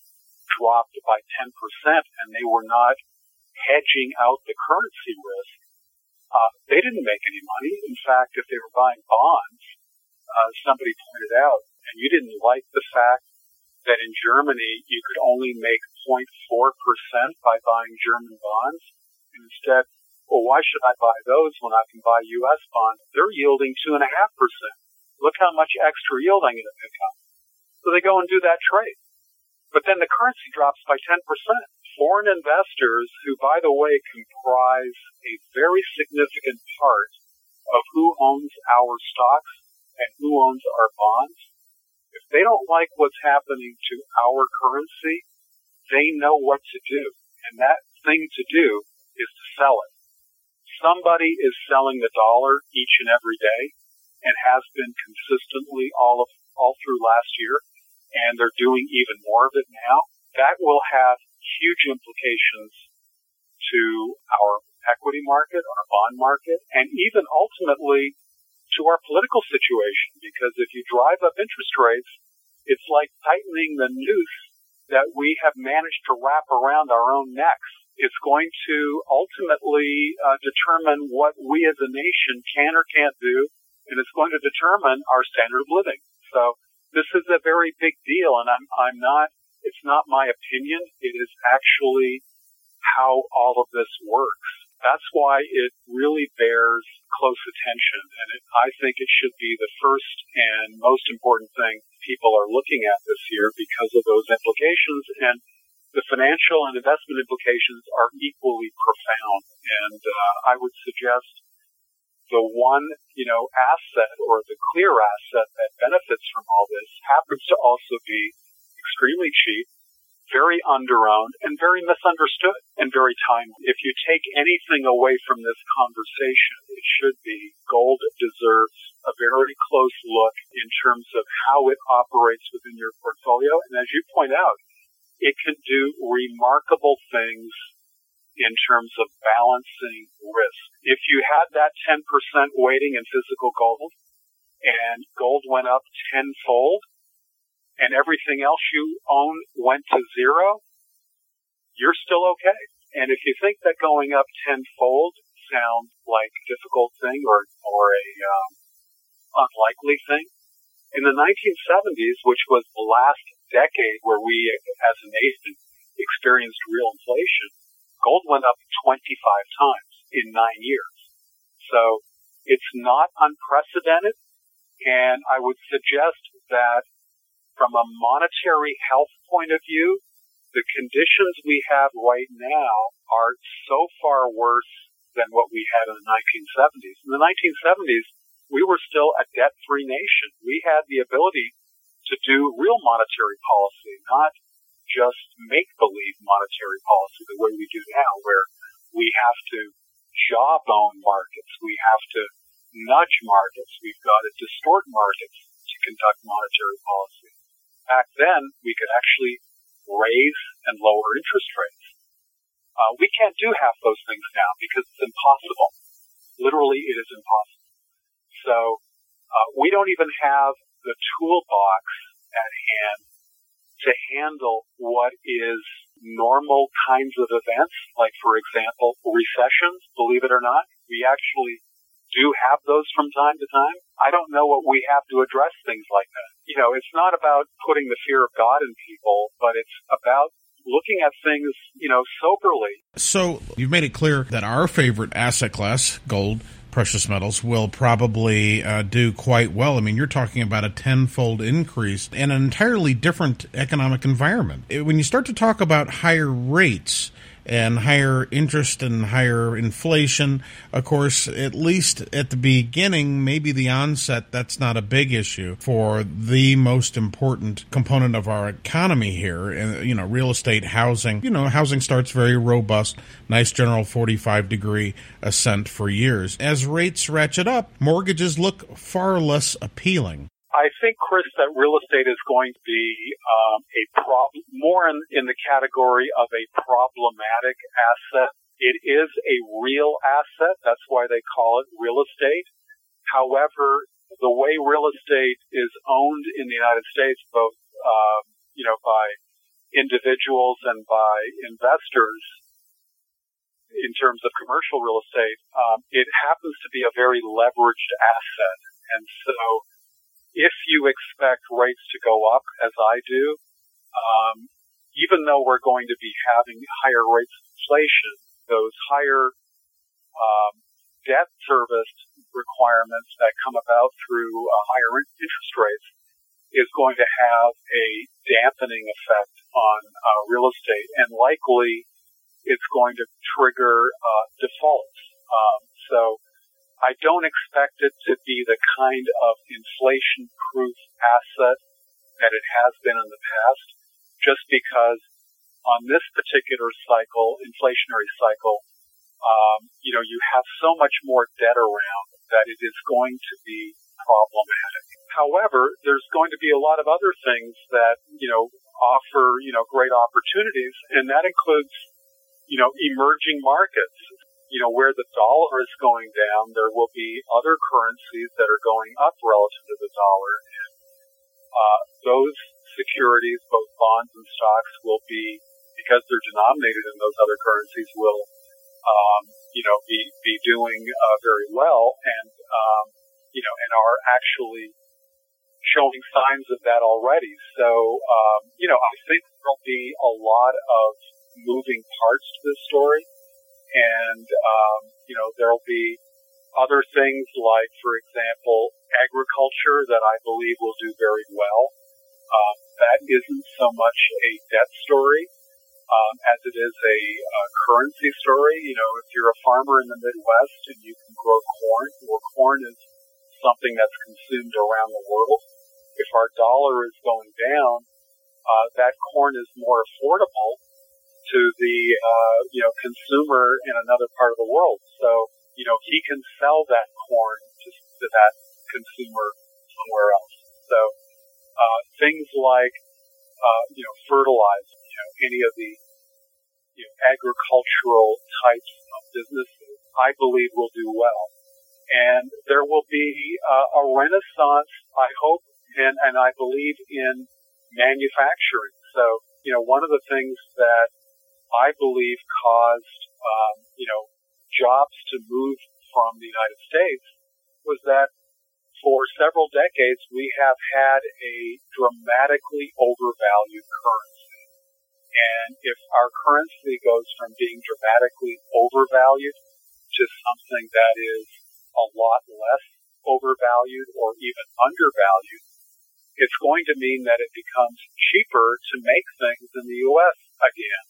dropped by ten percent and they were not hedging out the currency risk, uh, they didn't make any money. In fact, if they were buying bonds, uh, somebody pointed out, and you didn't like the fact that in Germany you could only make zero point four percent by buying German bonds, and instead, well, why should I buy those when I can buy U S bonds? They're yielding two point five percent. Look how much extra yield I'm going to pick up. So they go and do that trade. But then the currency drops by ten percent. Foreign investors, who, by the way, comprise a very significant part of who owns our stocks and who owns our bonds, if they don't like what's happening to our currency, they know what to do. And that thing to do is to sell it. Somebody is selling the dollar each and every day and has been consistently all of, all through last year, and they're doing even more of it now. That will have huge implications to our equity market, our bond market, and even ultimately to our political situation, because if you drive up interest rates, it's like tightening the noose that we have managed to wrap around our own necks. It's going to ultimately uh, determine what we as a nation can or can't do, and it's going to determine our standard of living. So this is a very big deal, and I'm, I'm not, it's not my opinion. It is actually how all of this works. That's why it really bears close attention, and it, I think it should be the first and most important thing people are looking at this year because of those implications, and the financial and investment implications are equally profound. And uh, I would suggest the one, you know, asset or the clear asset that benefits from all this happens to also be extremely cheap, very underowned, and very misunderstood, and very timely. If you take anything away from this conversation, it should be gold deserves a very close look in terms of how it operates within your portfolio. And as you point out, it can do remarkable things in terms of balancing risk. If you had that ten percent weighting in physical gold and gold went up tenfold, and everything else you own went to zero, you're still okay. And if you think that going up tenfold sounds like a difficult thing or or a um, unlikely thing, in the nineteen seventies, which was the last decade where we as a nation experienced real inflation, gold went up twenty-five times in nine years. So it's not unprecedented, and I would suggest that from a monetary health point of view, the conditions we have right now are so far worse than what we had in the nineteen seventies. In the nineteen seventies, we were still a debt-free nation. We had the ability to do real monetary policy, not just make-believe monetary policy the way we do now, where we have to jawbone markets, we have to nudge markets, we've got to distort markets to conduct monetary policy. Back then, we could actually raise and lower interest rates. Uh, we can't do half those things now because it's impossible. Literally, it is impossible. So uh, we don't even have the toolbox at hand to handle what is normal kinds of events, like, for example, recessions, believe it or not. We actually do have those from time to time. I don't know what we have to address things like that. You know, it's not about putting the fear of God in people, but it's about looking at things, you know, soberly. So you've made it clear that our favorite asset class, gold, precious metals, will probably uh, do quite well. I mean, you're talking about a tenfold increase in an entirely different economic environment. When you start to talk about higher rates and higher interest and higher inflation, of course, at least at the beginning, maybe the onset, that's not a big issue for the most important component of our economy here. And, you know, real estate, housing, you know, housing starts very robust, nice general forty-five degree ascent for years. As rates ratchet up, mortgages look far less appealing. I think, Chris, that real estate is going to be um, a problem, more in, in the category of a problematic asset. It is a real asset. That's why they call it real estate. However, the way real estate is owned in the United States, both um, you know, by individuals and by investors, in terms of commercial real estate, um, it happens to be a very leveraged asset, and so if you expect rates to go up, as I do, um, even though we're going to be having higher rates of inflation, those higher um, debt service requirements that come about through uh, higher interest rates is going to have a dampening effect on uh, real estate, and likely it's going to trigger uh, defaults. Um, so I don't expect it to be the kind of inflation-proof asset that it has been in the past, just because on this particular cycle, inflationary cycle, um, you know, you have so much more debt around that it is going to be problematic. However, there's going to be a lot of other things that, you know, offer, you know, great opportunities, and that includes, you know, emerging markets. You know, where the dollar is going down, there will be other currencies that are going up relative to the dollar. And uh, those securities, both bonds and stocks, will be, because they're denominated in those other currencies, will, um, you know, be, be doing uh, very well and, um, you know, and are actually showing signs of that already. So, um, you know, I think there'll be a lot of moving parts to this story. And, um, you know, there'll be other things like, for example, agriculture that I believe will do very well. Um, that isn't so much a debt story um, as it is a, a currency story. You know, if you're a farmer in the Midwest and you can grow corn, well, corn is something that's consumed around the world. If our dollar is going down, uh, that corn is more affordable to the, uh, you know, consumer in another part of the world. So, you know, he can sell that corn to, to that consumer somewhere else. So, uh, things like, uh, you know, fertilizer, you know, any of the, you know, agricultural types of businesses, I believe will do well. And there will be uh, a renaissance, I hope, and, and I believe in manufacturing. So, you know, one of the things that I believe caused, um, you know, jobs to move from the United States was that for several decades we have had a dramatically overvalued currency. And if our currency goes from being dramatically overvalued to something that is a lot less overvalued or even undervalued, it's going to mean that it becomes cheaper to make things in the U S again.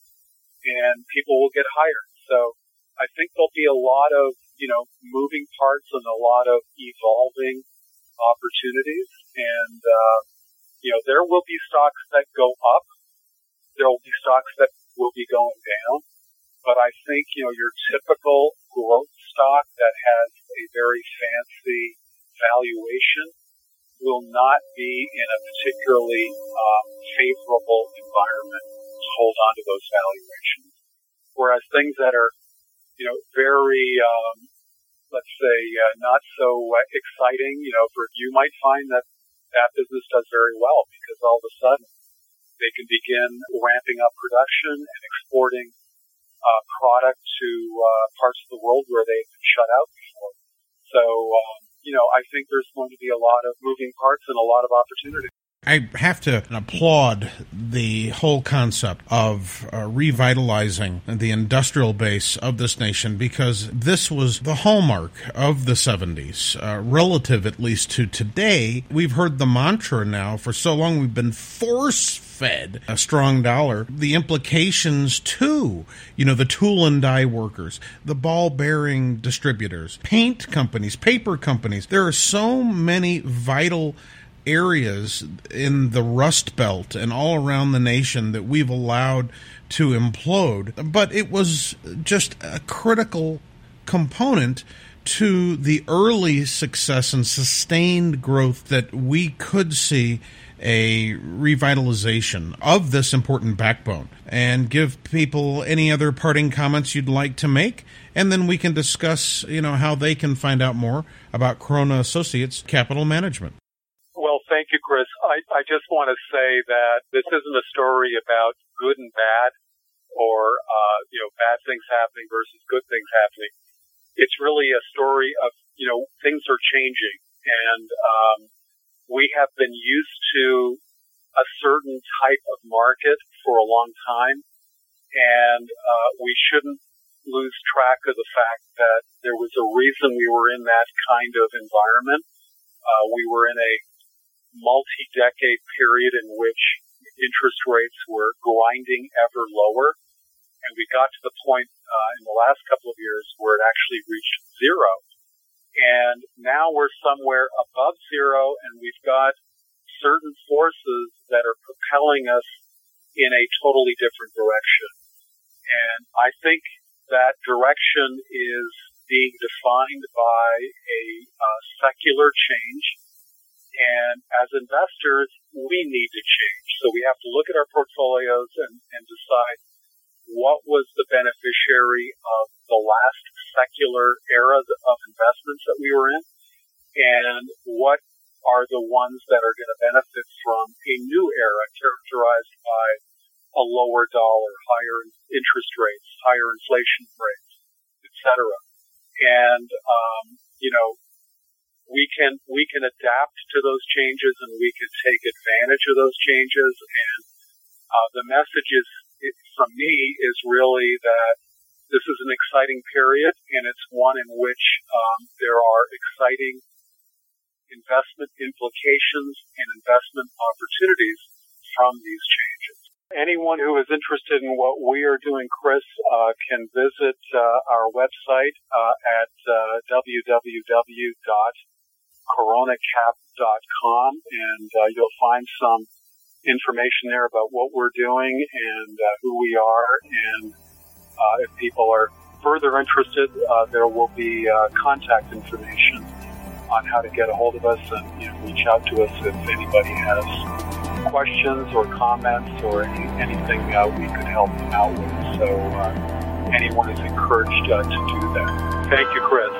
And people will get hired. So I think there'll be a lot of, you know, moving parts and a lot of evolving opportunities. And, uh, you know, there will be stocks that go up. There will be stocks that will be going down. But I think, you know, your typical growth stock that has a very fancy valuation will not be in a particularly um, favorable environment to hold on to those valuations. Whereas things that are, you know, very, um, let's say, uh, not so uh, exciting, you know, for you might find that that business does very well because all of a sudden they can begin ramping up production and exporting uh, product to uh, parts of the world where they've been shut out before. So, um, you know, I think there's going to be a lot of moving parts and a lot of opportunity. I have to applaud the whole concept of uh, revitalizing the industrial base of this nation, because this was the hallmark of the seventies, uh, relative at least to today. We've heard the mantra now for so long. We've been force-fed a strong dollar. The implications to, you know, the tool and die workers, the ball-bearing distributors, paint companies, paper companies. There are so many vital areas in the Rust Belt and all around the nation that we've allowed to implode. But it was just a critical component to the early success and sustained growth that we could see a revitalization of this important backbone. And give people any other parting comments you'd like to make, and then we can discuss, you know, how they can find out more about Corona Associates Capital Management. Well, thank you, Chris. I, I just want to say that this isn't a story about good and bad or, uh, you know, bad things happening versus good things happening. It's really a story of, you know, things are changing. And um, we have been used to a certain type of market for a long time. And uh, we shouldn't lose track of the fact that there was a reason we were in that kind of environment. Uh, we were in a multi-decade period in which interest rates were grinding ever lower. And we got to the point uh, in the last couple of years where it actually reached zero. And now we're somewhere above zero, and we've got certain forces that are propelling us in a totally different direction. And I think that direction is being defined by a uh, secular change. And as investors, we need to change. So we have to look at our portfolios and, and decide what was the beneficiary of the last secular era of investments that we were in, and what are the ones that are going to benefit from a new era characterized by a lower dollar, higher interest rates, higher inflation rates, et cetera. And, um, you know, we can, we can adapt to those changes and we can take advantage of those changes. And, uh, the message is, it, from me, is really that this is an exciting period, and it's one in which, um, there are exciting investment implications and investment opportunities from these changes. Anyone who is interested in what we are doing, Chris, uh, can visit uh, our website uh, at uh, w w w dot corona cap dot com, and uh, you'll find some information there about what we're doing and uh, who we are. And uh, if people are further interested, uh, there will be uh, contact information on how to get a hold of us, and you know, reach out to us if anybody has questions or comments or any, anything uh, we could help them out with. So uh, anyone is encouraged uh, to do that. Thank you, Chris.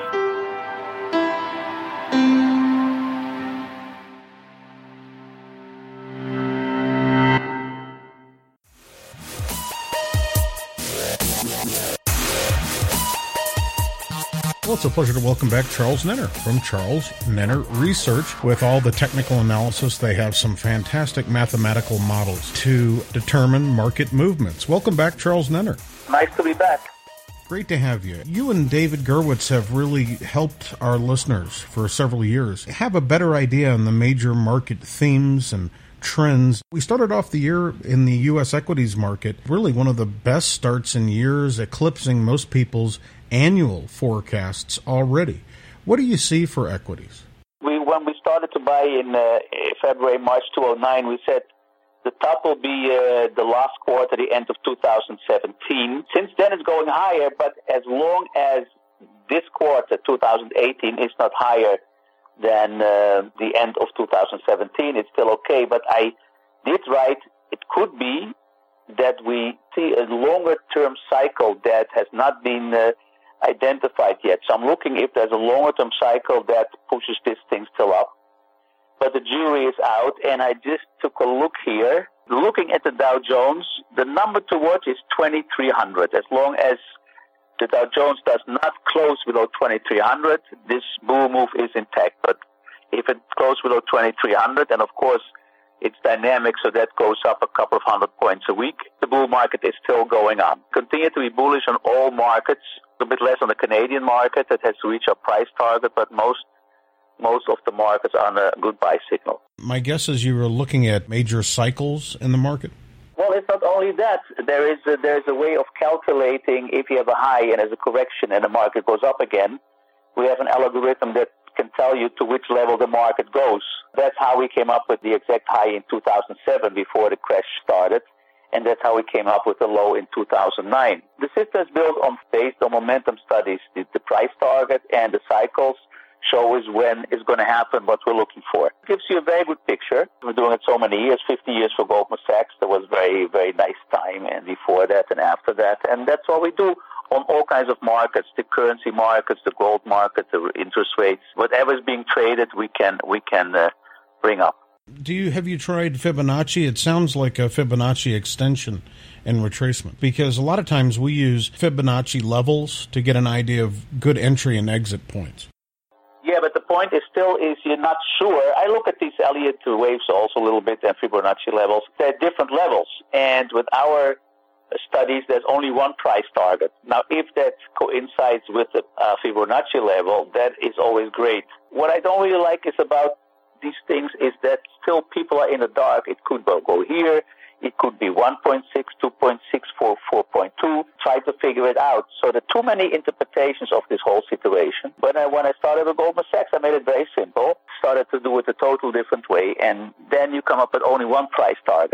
Well, it's a pleasure to welcome back Charles Nenner from Charles Nenner Research. With all the technical analysis, they have some fantastic mathematical models to determine market movements. Welcome back, Charles Nenner. Nice to be back. Great to have you. You and David Gerwitz have really helped our listeners for several years have a better idea on the major market themes and trends. We started off the year in the U S equities market, really one of the best starts in years, eclipsing most people's annual forecasts already. What do you see for equities? We, when we started to buy in uh, February, March two thousand nine, we said the top will be uh, the last quarter, the end of two thousand seventeen. Since then, it's going higher, but as long as this quarter, two thousand eighteen, is not higher than uh, the end of two thousand seventeen, it's still okay. But I did write, it could be that we see a longer-term cycle that has not been uh, identified yet. So I'm looking if there's a longer-term cycle that pushes this thing still up. But the jury is out, and I just took a look here. Looking at the Dow Jones, the number to watch is twenty-three hundred. As long as the Dow Jones does not close below twenty-three hundred, this bull move is intact. But if it goes below twenty-three hundred, and of course it's dynamic, so that goes up a couple of hundred points a week, the bull market is still going on. Continue to be bullish on all markets, a bit less on the Canadian market that has to reach a price target, but most most of the markets are on a good buy signal. My guess is you were looking at major cycles in the market? Well, it's not only that. There is a, there's a way of calculating if you have a high and there's a correction and the market goes up again. We have an algorithm that can tell you to which level the market goes. That's how we came up with the exact high in two thousand seven before the crash started, and that's how we came up with the low in two thousand nine. The system is built on based on momentum studies. The, the price target and the cycles show us when it's going to happen, what we're looking for. It gives you a very good picture. We're doing it so many years, fifty years for Goldman Sachs. There was very, very nice time, and before that and after that. And that's what we do on all kinds of markets, the currency markets, the gold market, the interest rates. Whatever's being traded, we can we can uh, bring up. Do you have you tried Fibonacci? It sounds like a Fibonacci extension and retracement, because a lot of times we use Fibonacci levels to get an idea of good entry and exit points. Yeah, but the point is still is you're not sure. I look at these Elliott waves also a little bit and Fibonacci levels. They're different levels, and with our studies, there's only one price target. Now, if that coincides with the uh, Fibonacci level, that is always great. What I don't really like is about these things is that still people are in the dark. It could go here. It could be one point six, two point six, four, four point two. Try to figure it out. So there are too many interpretations of this whole situation. When I, when I started with Goldman Sachs, I made it very simple. Started to do it a total different way. And then you come up with only one price target.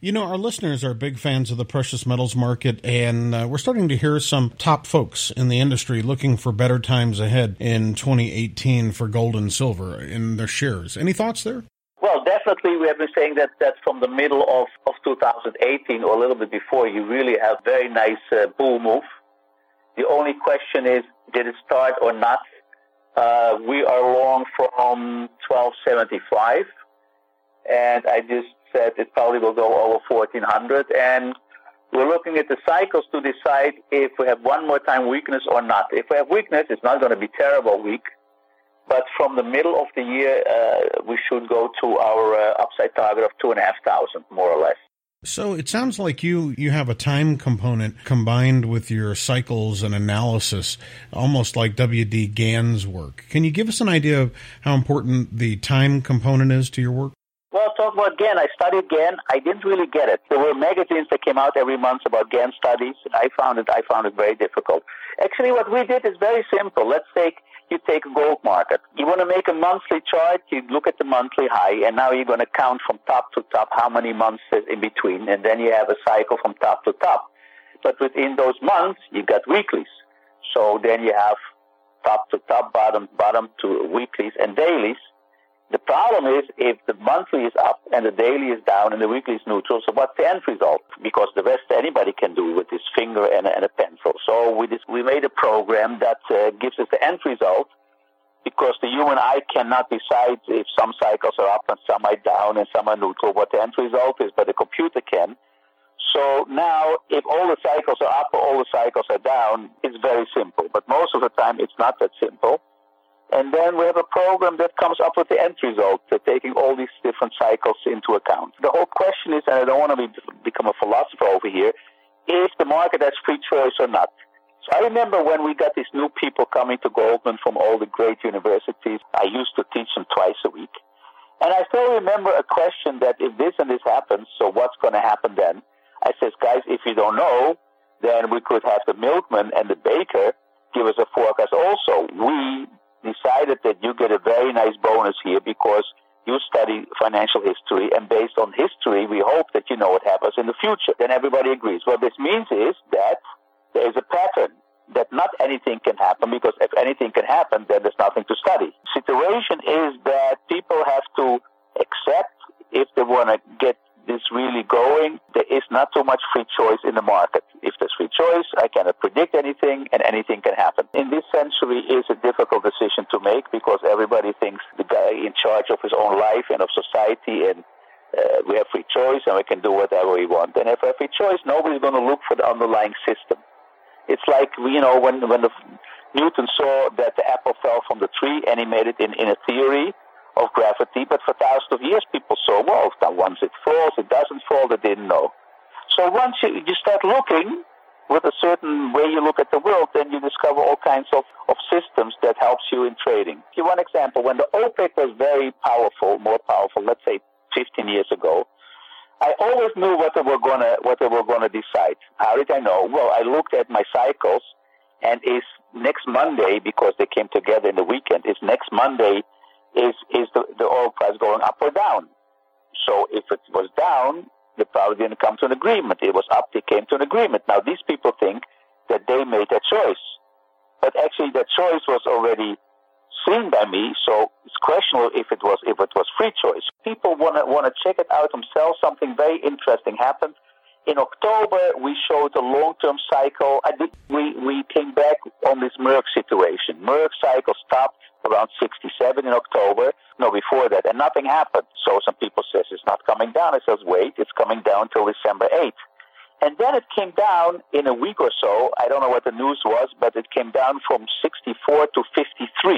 You know, our listeners are big fans of the precious metals market, and uh, we're starting to hear some top folks in the industry looking for better times ahead in twenty eighteen for gold and silver in their shares. Any thoughts there? Well, definitely we have been saying that, that from the middle of, of two thousand eighteen or a little bit before, you really have very nice uh, bull move. The only question is, did it start or not? Uh, we are long from twelve seventy-five, and I just said it probably will go over fourteen hundred, and we're looking at the cycles to decide if we have one more time weakness or not. If we have weakness, it's not going to be terrible weak, but from the middle of the year, uh, we should go to our uh, upside target of two and a half thousand, more or less. So it sounds like you, you have a time component combined with your cycles and analysis, almost like W D Gann's work. Can you give us an idea of how important the time component is to your work? Well, talk about Gann. I studied Gann. I didn't really get it. There were magazines that came out every month about Gann studies. I found it. I found it very difficult. Actually, what we did is very simple. Let's take you take a gold market. You want to make a monthly chart. You look at the monthly high, and now you're going to count from top to top how many months is in between, and then you have a cycle from top to top. But within those months, you got weeklies. So then you have top to top, bottom bottom to weeklies and dailies. The problem is if the monthly is up and the daily is down and the weekly is neutral, so what's the end result? Because the rest anybody can do with his finger and a, and a pencil. So we, just, we made a program that uh, gives us the end result, because the human eye cannot decide if some cycles are up and some are down and some are neutral, what the end result is, but the computer can. So now, if all the cycles are up or all the cycles are down, it's very simple. But most of the time, it's not that simple. And then we have a program that comes up with the end result, uh, taking all these different cycles into account. The whole question is, and I don't want to be, become a philosopher over here, is the market has free choice or not? So I remember when we got these new people coming to Goldman from all the great universities, I used to teach them twice a week. And I still remember a question that if this and this happens, so what's going to happen then? I says, guys, if you don't know, then we could have the milkman and the baker give us a forecast also. We decided that you get a very nice bonus here because you study financial history, and based on history, we hope that you know what happens in the future. Then everybody agrees. What this means is that there is a pattern, that not anything can happen, because if anything can happen, then there's nothing to study. The situation is that people have to accept, if they want to get this really going, there is not too much free choice in the market. If there's free choice, I cannot predict anything, and anything can happen. In this century, is a difficult decision to make, because everybody thinks the guy in charge of his own life and of society, and uh, we have free choice, and we can do whatever we want. And if we have free choice, nobody's going to look for the underlying system. It's like, you know, when, when the, Newton saw that the apple fell from the tree, and he made it in, in a theory of gravity, but for thousands of years people saw, well, once it falls, it doesn't fall, they didn't know. So once you, you start looking with a certain way you look at the world, then you discover all kinds of, of systems that helps you in trading. Give one example. When the OPEC was very powerful, more powerful, let's say fifteen years ago, I always knew what they were gonna what they were gonna decide. How did I know? Well, I looked at my cycles, and is next Monday, because they came together in the weekend, is next Monday is is the, the oil price going up or down? So if it was down, they probably didn't come to an agreement. It was up, they came to an agreement. Now, these people think that they made that choice. But actually, that choice was already seen by me, so it's questionable if it was if it was free choice. People want to want to check it out themselves. Something very interesting happened. In October, we showed a long-term cycle. I did, we, we came back on this Merck situation. Merck cycle stopped around sixty-seven in October. No, before that, and nothing happened. So some people says it's not coming down. I says, wait, it's coming down till December eighth. And then it came down in a week or so. I don't know what the news was, but it came down from sixty-four to fifty-three.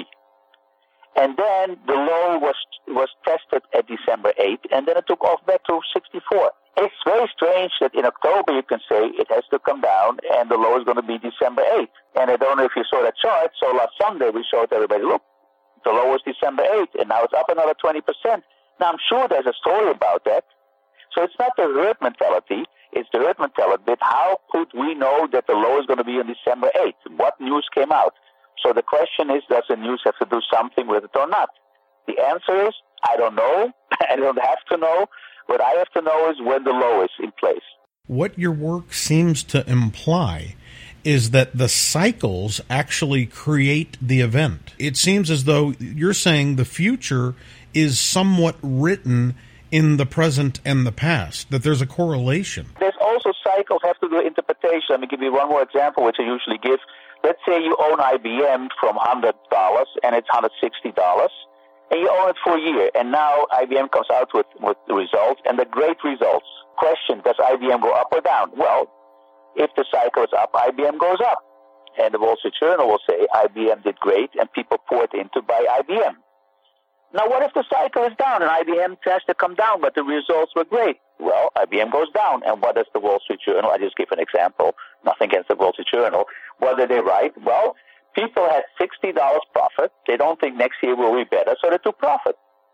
And then the low was was tested at December eighth, and then it took off back to sixty-four. It's very strange that in October you can say it has to come down, and the low is going to be December eighth. And I don't know if you saw that chart. So last Sunday we showed everybody, look, the low was December eighth, and now it's up another twenty percent. Now I'm sure there's a story about that. So it's not the herd mentality. It's the herd mentality. But how could we know that the low is going to be on December eighth? What news came out? So the question is, does the news have to do something with it or not? The answer is, I don't know. I don't have to know. What I have to know is when the low is in place. What your work seems to imply is that the cycles actually create the event. It seems as though you're saying the future is somewhat written in the present and the past, that there's a correlation. There's also cycles have to do with interpretation. Let me give you one more example, which I usually give. Let's say you own I B M from one hundred dollars and it's one hundred sixty dollars, and you own it for a year, and now I B M comes out with, with the results, and the great results. Question, does I B M go up or down? Well, if the cycle is up, I B M goes up. And the Wall Street Journal will say I B M did great, and people poured in to buy I B M. Now, what if the cycle is down and I B M has to come down, but the results were great? Well, I B M goes down. And what does the Wall Street Journal, I just give an example, nothing against the Wall Street Journal, what did they write? Well, people had sixty dollars profit. They don't think next year will be better, so they took profit.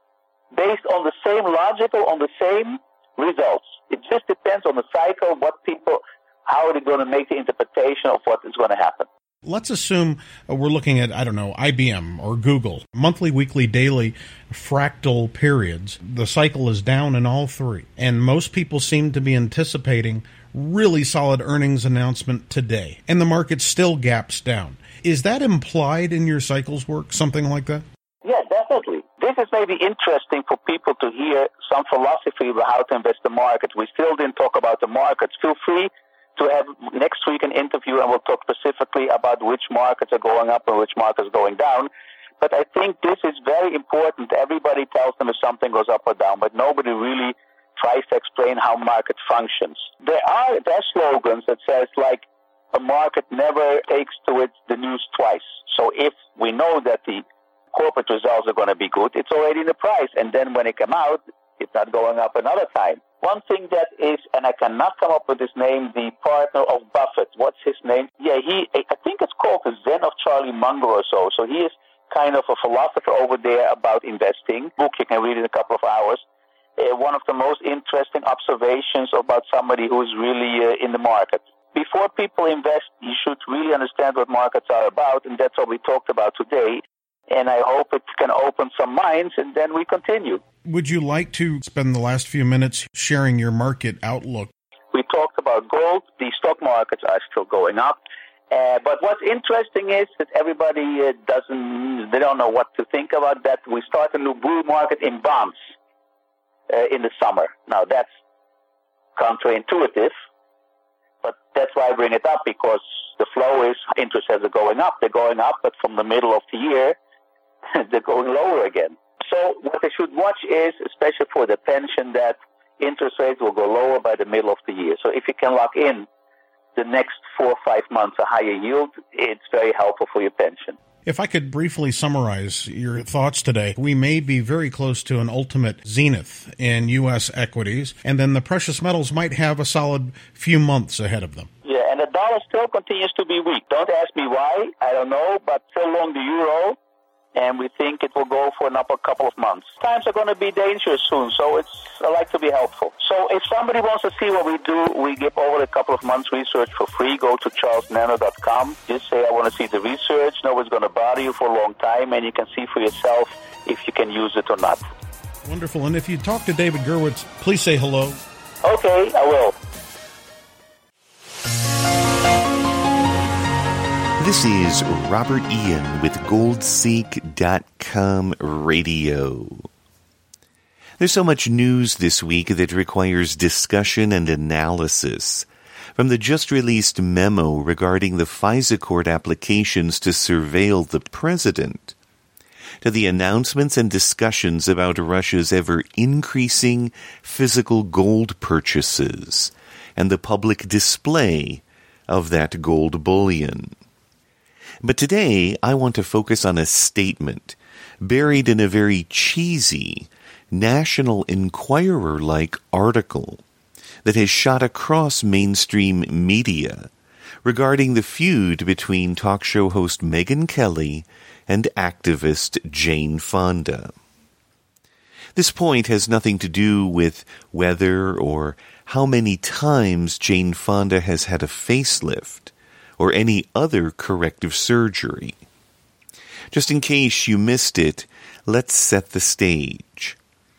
Based on the same logical, on the same results. It just depends on the cycle, what people, how are they going to make the interpretation of what is going to happen. Let's assume we're looking at, I don't know, I B M or Google, monthly, weekly, daily, fractal periods. The cycle is down in all three. And most people seem to be anticipating really solid earnings announcement today. And the market still gaps down. Is that implied in your cycles work, something like that? Yeah, definitely. This is maybe interesting for people to hear some philosophy about how to invest the market. We still didn't talk about the markets. Feel free to have next week an interview, and we'll talk specifically about which markets are going up and which markets are going down. But I think this is very important. Everybody tells them if something goes up or down, but nobody really tries to explain how market functions. There are, there are slogans that says, like, a market never takes to it the news twice. So if we know that the corporate results are going to be good, it's already in the price. And then when it come out, it's not going up another time. One thing that is, and I cannot come up with his name, the partner of Buffett. What's his name? Yeah, he. I think it's called The Zen of Charlie Munger or so. So he is kind of a philosopher over there about investing. Book you can read in a couple of hours. Uh, one of the most interesting observations about somebody who is really uh, in the market. Before people invest, you should really understand what markets are about, and that's what we talked about today. And I hope it can open some minds, and then we continue. Would you like to spend the last few minutes sharing your market outlook? We talked about gold. The stock markets are still going up. Uh, but what's interesting is that everybody uh, doesn't, they don't know what to think about that. We start a new bull market in bonds uh, in the summer. Now, that's counterintuitive, but that's why I bring it up, because the flow is interest rates are going up. They're going up, but from the middle of the year, they're going lower again. So what they should watch is, especially for the pension, that interest rates will go lower by the middle of the year. So if you can lock in the next four or five months a higher yield, it's very helpful for your pension. If I could briefly summarize your thoughts today, we may be very close to an ultimate zenith in U S equities, and then the precious metals might have a solid few months ahead of them. Yeah, and the dollar still continues to be weak. Don't ask me why, I don't know, but still long the euro, and we think it will go for another couple of months. Times are going to be dangerous soon, so it's I like to be helpful. So if somebody wants to see what we do, we give over a couple of months research for free. Go to charles nano dot com. Just say, I want to see the research. Nobody's going to bother you for a long time, and you can see for yourself if you can use it or not. Wonderful. And if you talk to David Gerwitz, please say hello. Okay, I will. This is Robert Ian with gold seek dot com radio. There's so much news this week that requires discussion and analysis. From the just-released memo regarding the FISA court applications to surveil the president, to the announcements and discussions about Russia's ever-increasing physical gold purchases and the public display of that gold bullion. But today, I want to focus on a statement buried in a very cheesy, National Enquirer-like article that has shot across mainstream media regarding the feud between talk show host Megyn Kelly and activist Jane Fonda. This point has nothing to do with whether or how many times Jane Fonda has had a facelift or any other corrective surgery. Just in case you missed it, let's set the stage.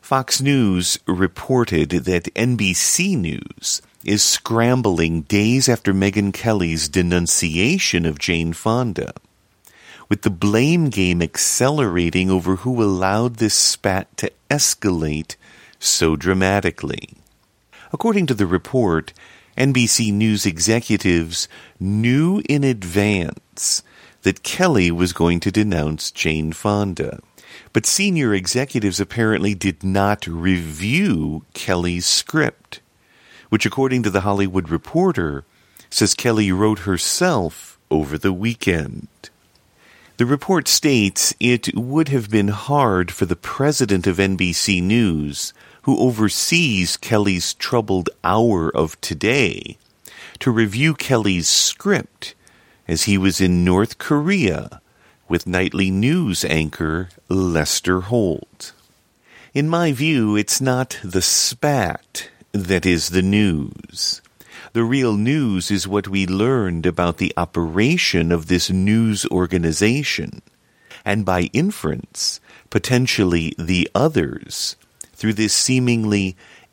Fox News reported that N B C News is scrambling days after Megyn Kelly's denunciation of Jane Fonda, with the blame game accelerating over who allowed this spat to escalate so dramatically. According to the report, N B C News executives knew in advance that Kelly was going to denounce Jane Fonda, but senior executives apparently did not review Kelly's script, which, according to The Hollywood Reporter, says Kelly wrote herself over the weekend. The report states it would have been hard for the president of N B C News, who oversees Kelly's troubled hour of today, to review Kelly's script as he was in North Korea with nightly news anchor Lester Holt. In my view, it's not the spat that is the news. The real news is what we learned about the operation of this news organization, and by inference, potentially the others, through this seemingly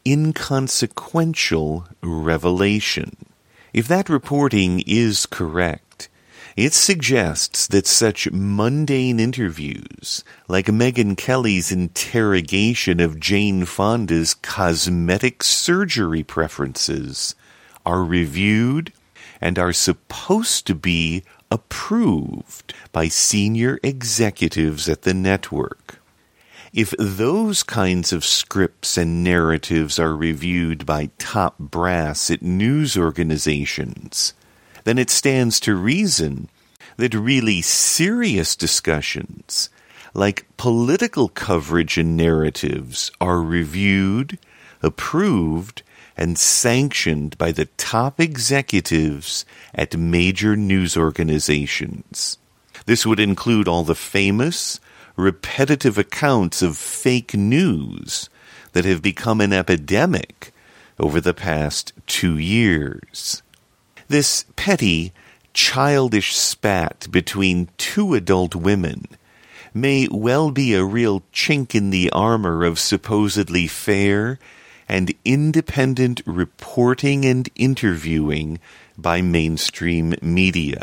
inconsequential revelation. If that reporting is correct, it suggests that such mundane interviews, like Megyn Kelly's interrogation of Jane Fonda's cosmetic surgery preferences, are reviewed and are supposed to be approved by senior executives at the network. If those kinds of scripts and narratives are reviewed by top brass at news organizations, then it stands to reason that really serious discussions, like political coverage and narratives, are reviewed, approved, and sanctioned by the top executives at major news organizations. This would include all the famous, repetitive accounts of fake news that have become an epidemic over the past two years. This petty, childish spat between two adult women may well be a real chink in the armor of supposedly fair and independent reporting and interviewing by mainstream media.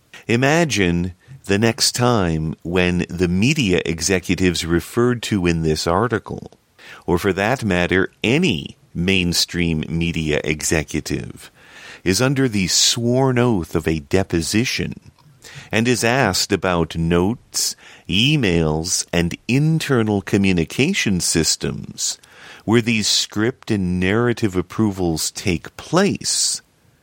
Imagine the next time when the media executives referred to in this article, or for that matter, any mainstream media executive, is under the sworn oath of a deposition and is asked about notes, emails, and internal communication systems where these script and narrative approvals take place.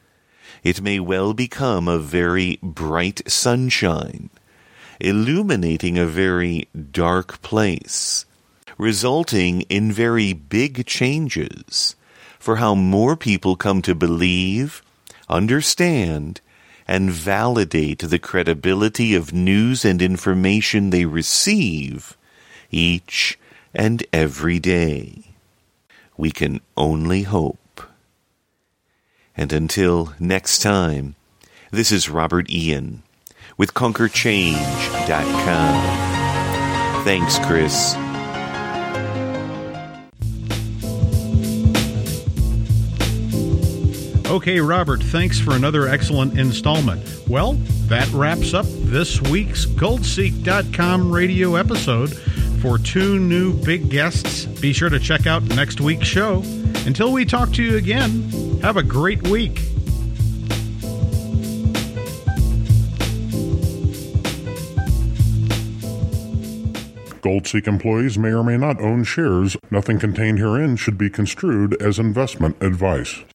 It may well become a very bright sunshine, illuminating a very dark place, resulting in very big changes for how more people come to believe, understand, and validate the credibility of news and information they receive each and every day. We can only hope. And until next time, this is Robert Ian with Conquer Change dot com. Thanks, Chris. Okay, Robert, thanks for another excellent installment. Well, that wraps up this week's Gold Seek dot com radio episode. For two new big guests, be sure to check out next week's show. Until we talk to you again, have a great week. GoldSeek employees may or may not own shares. Nothing contained herein should be construed as investment advice.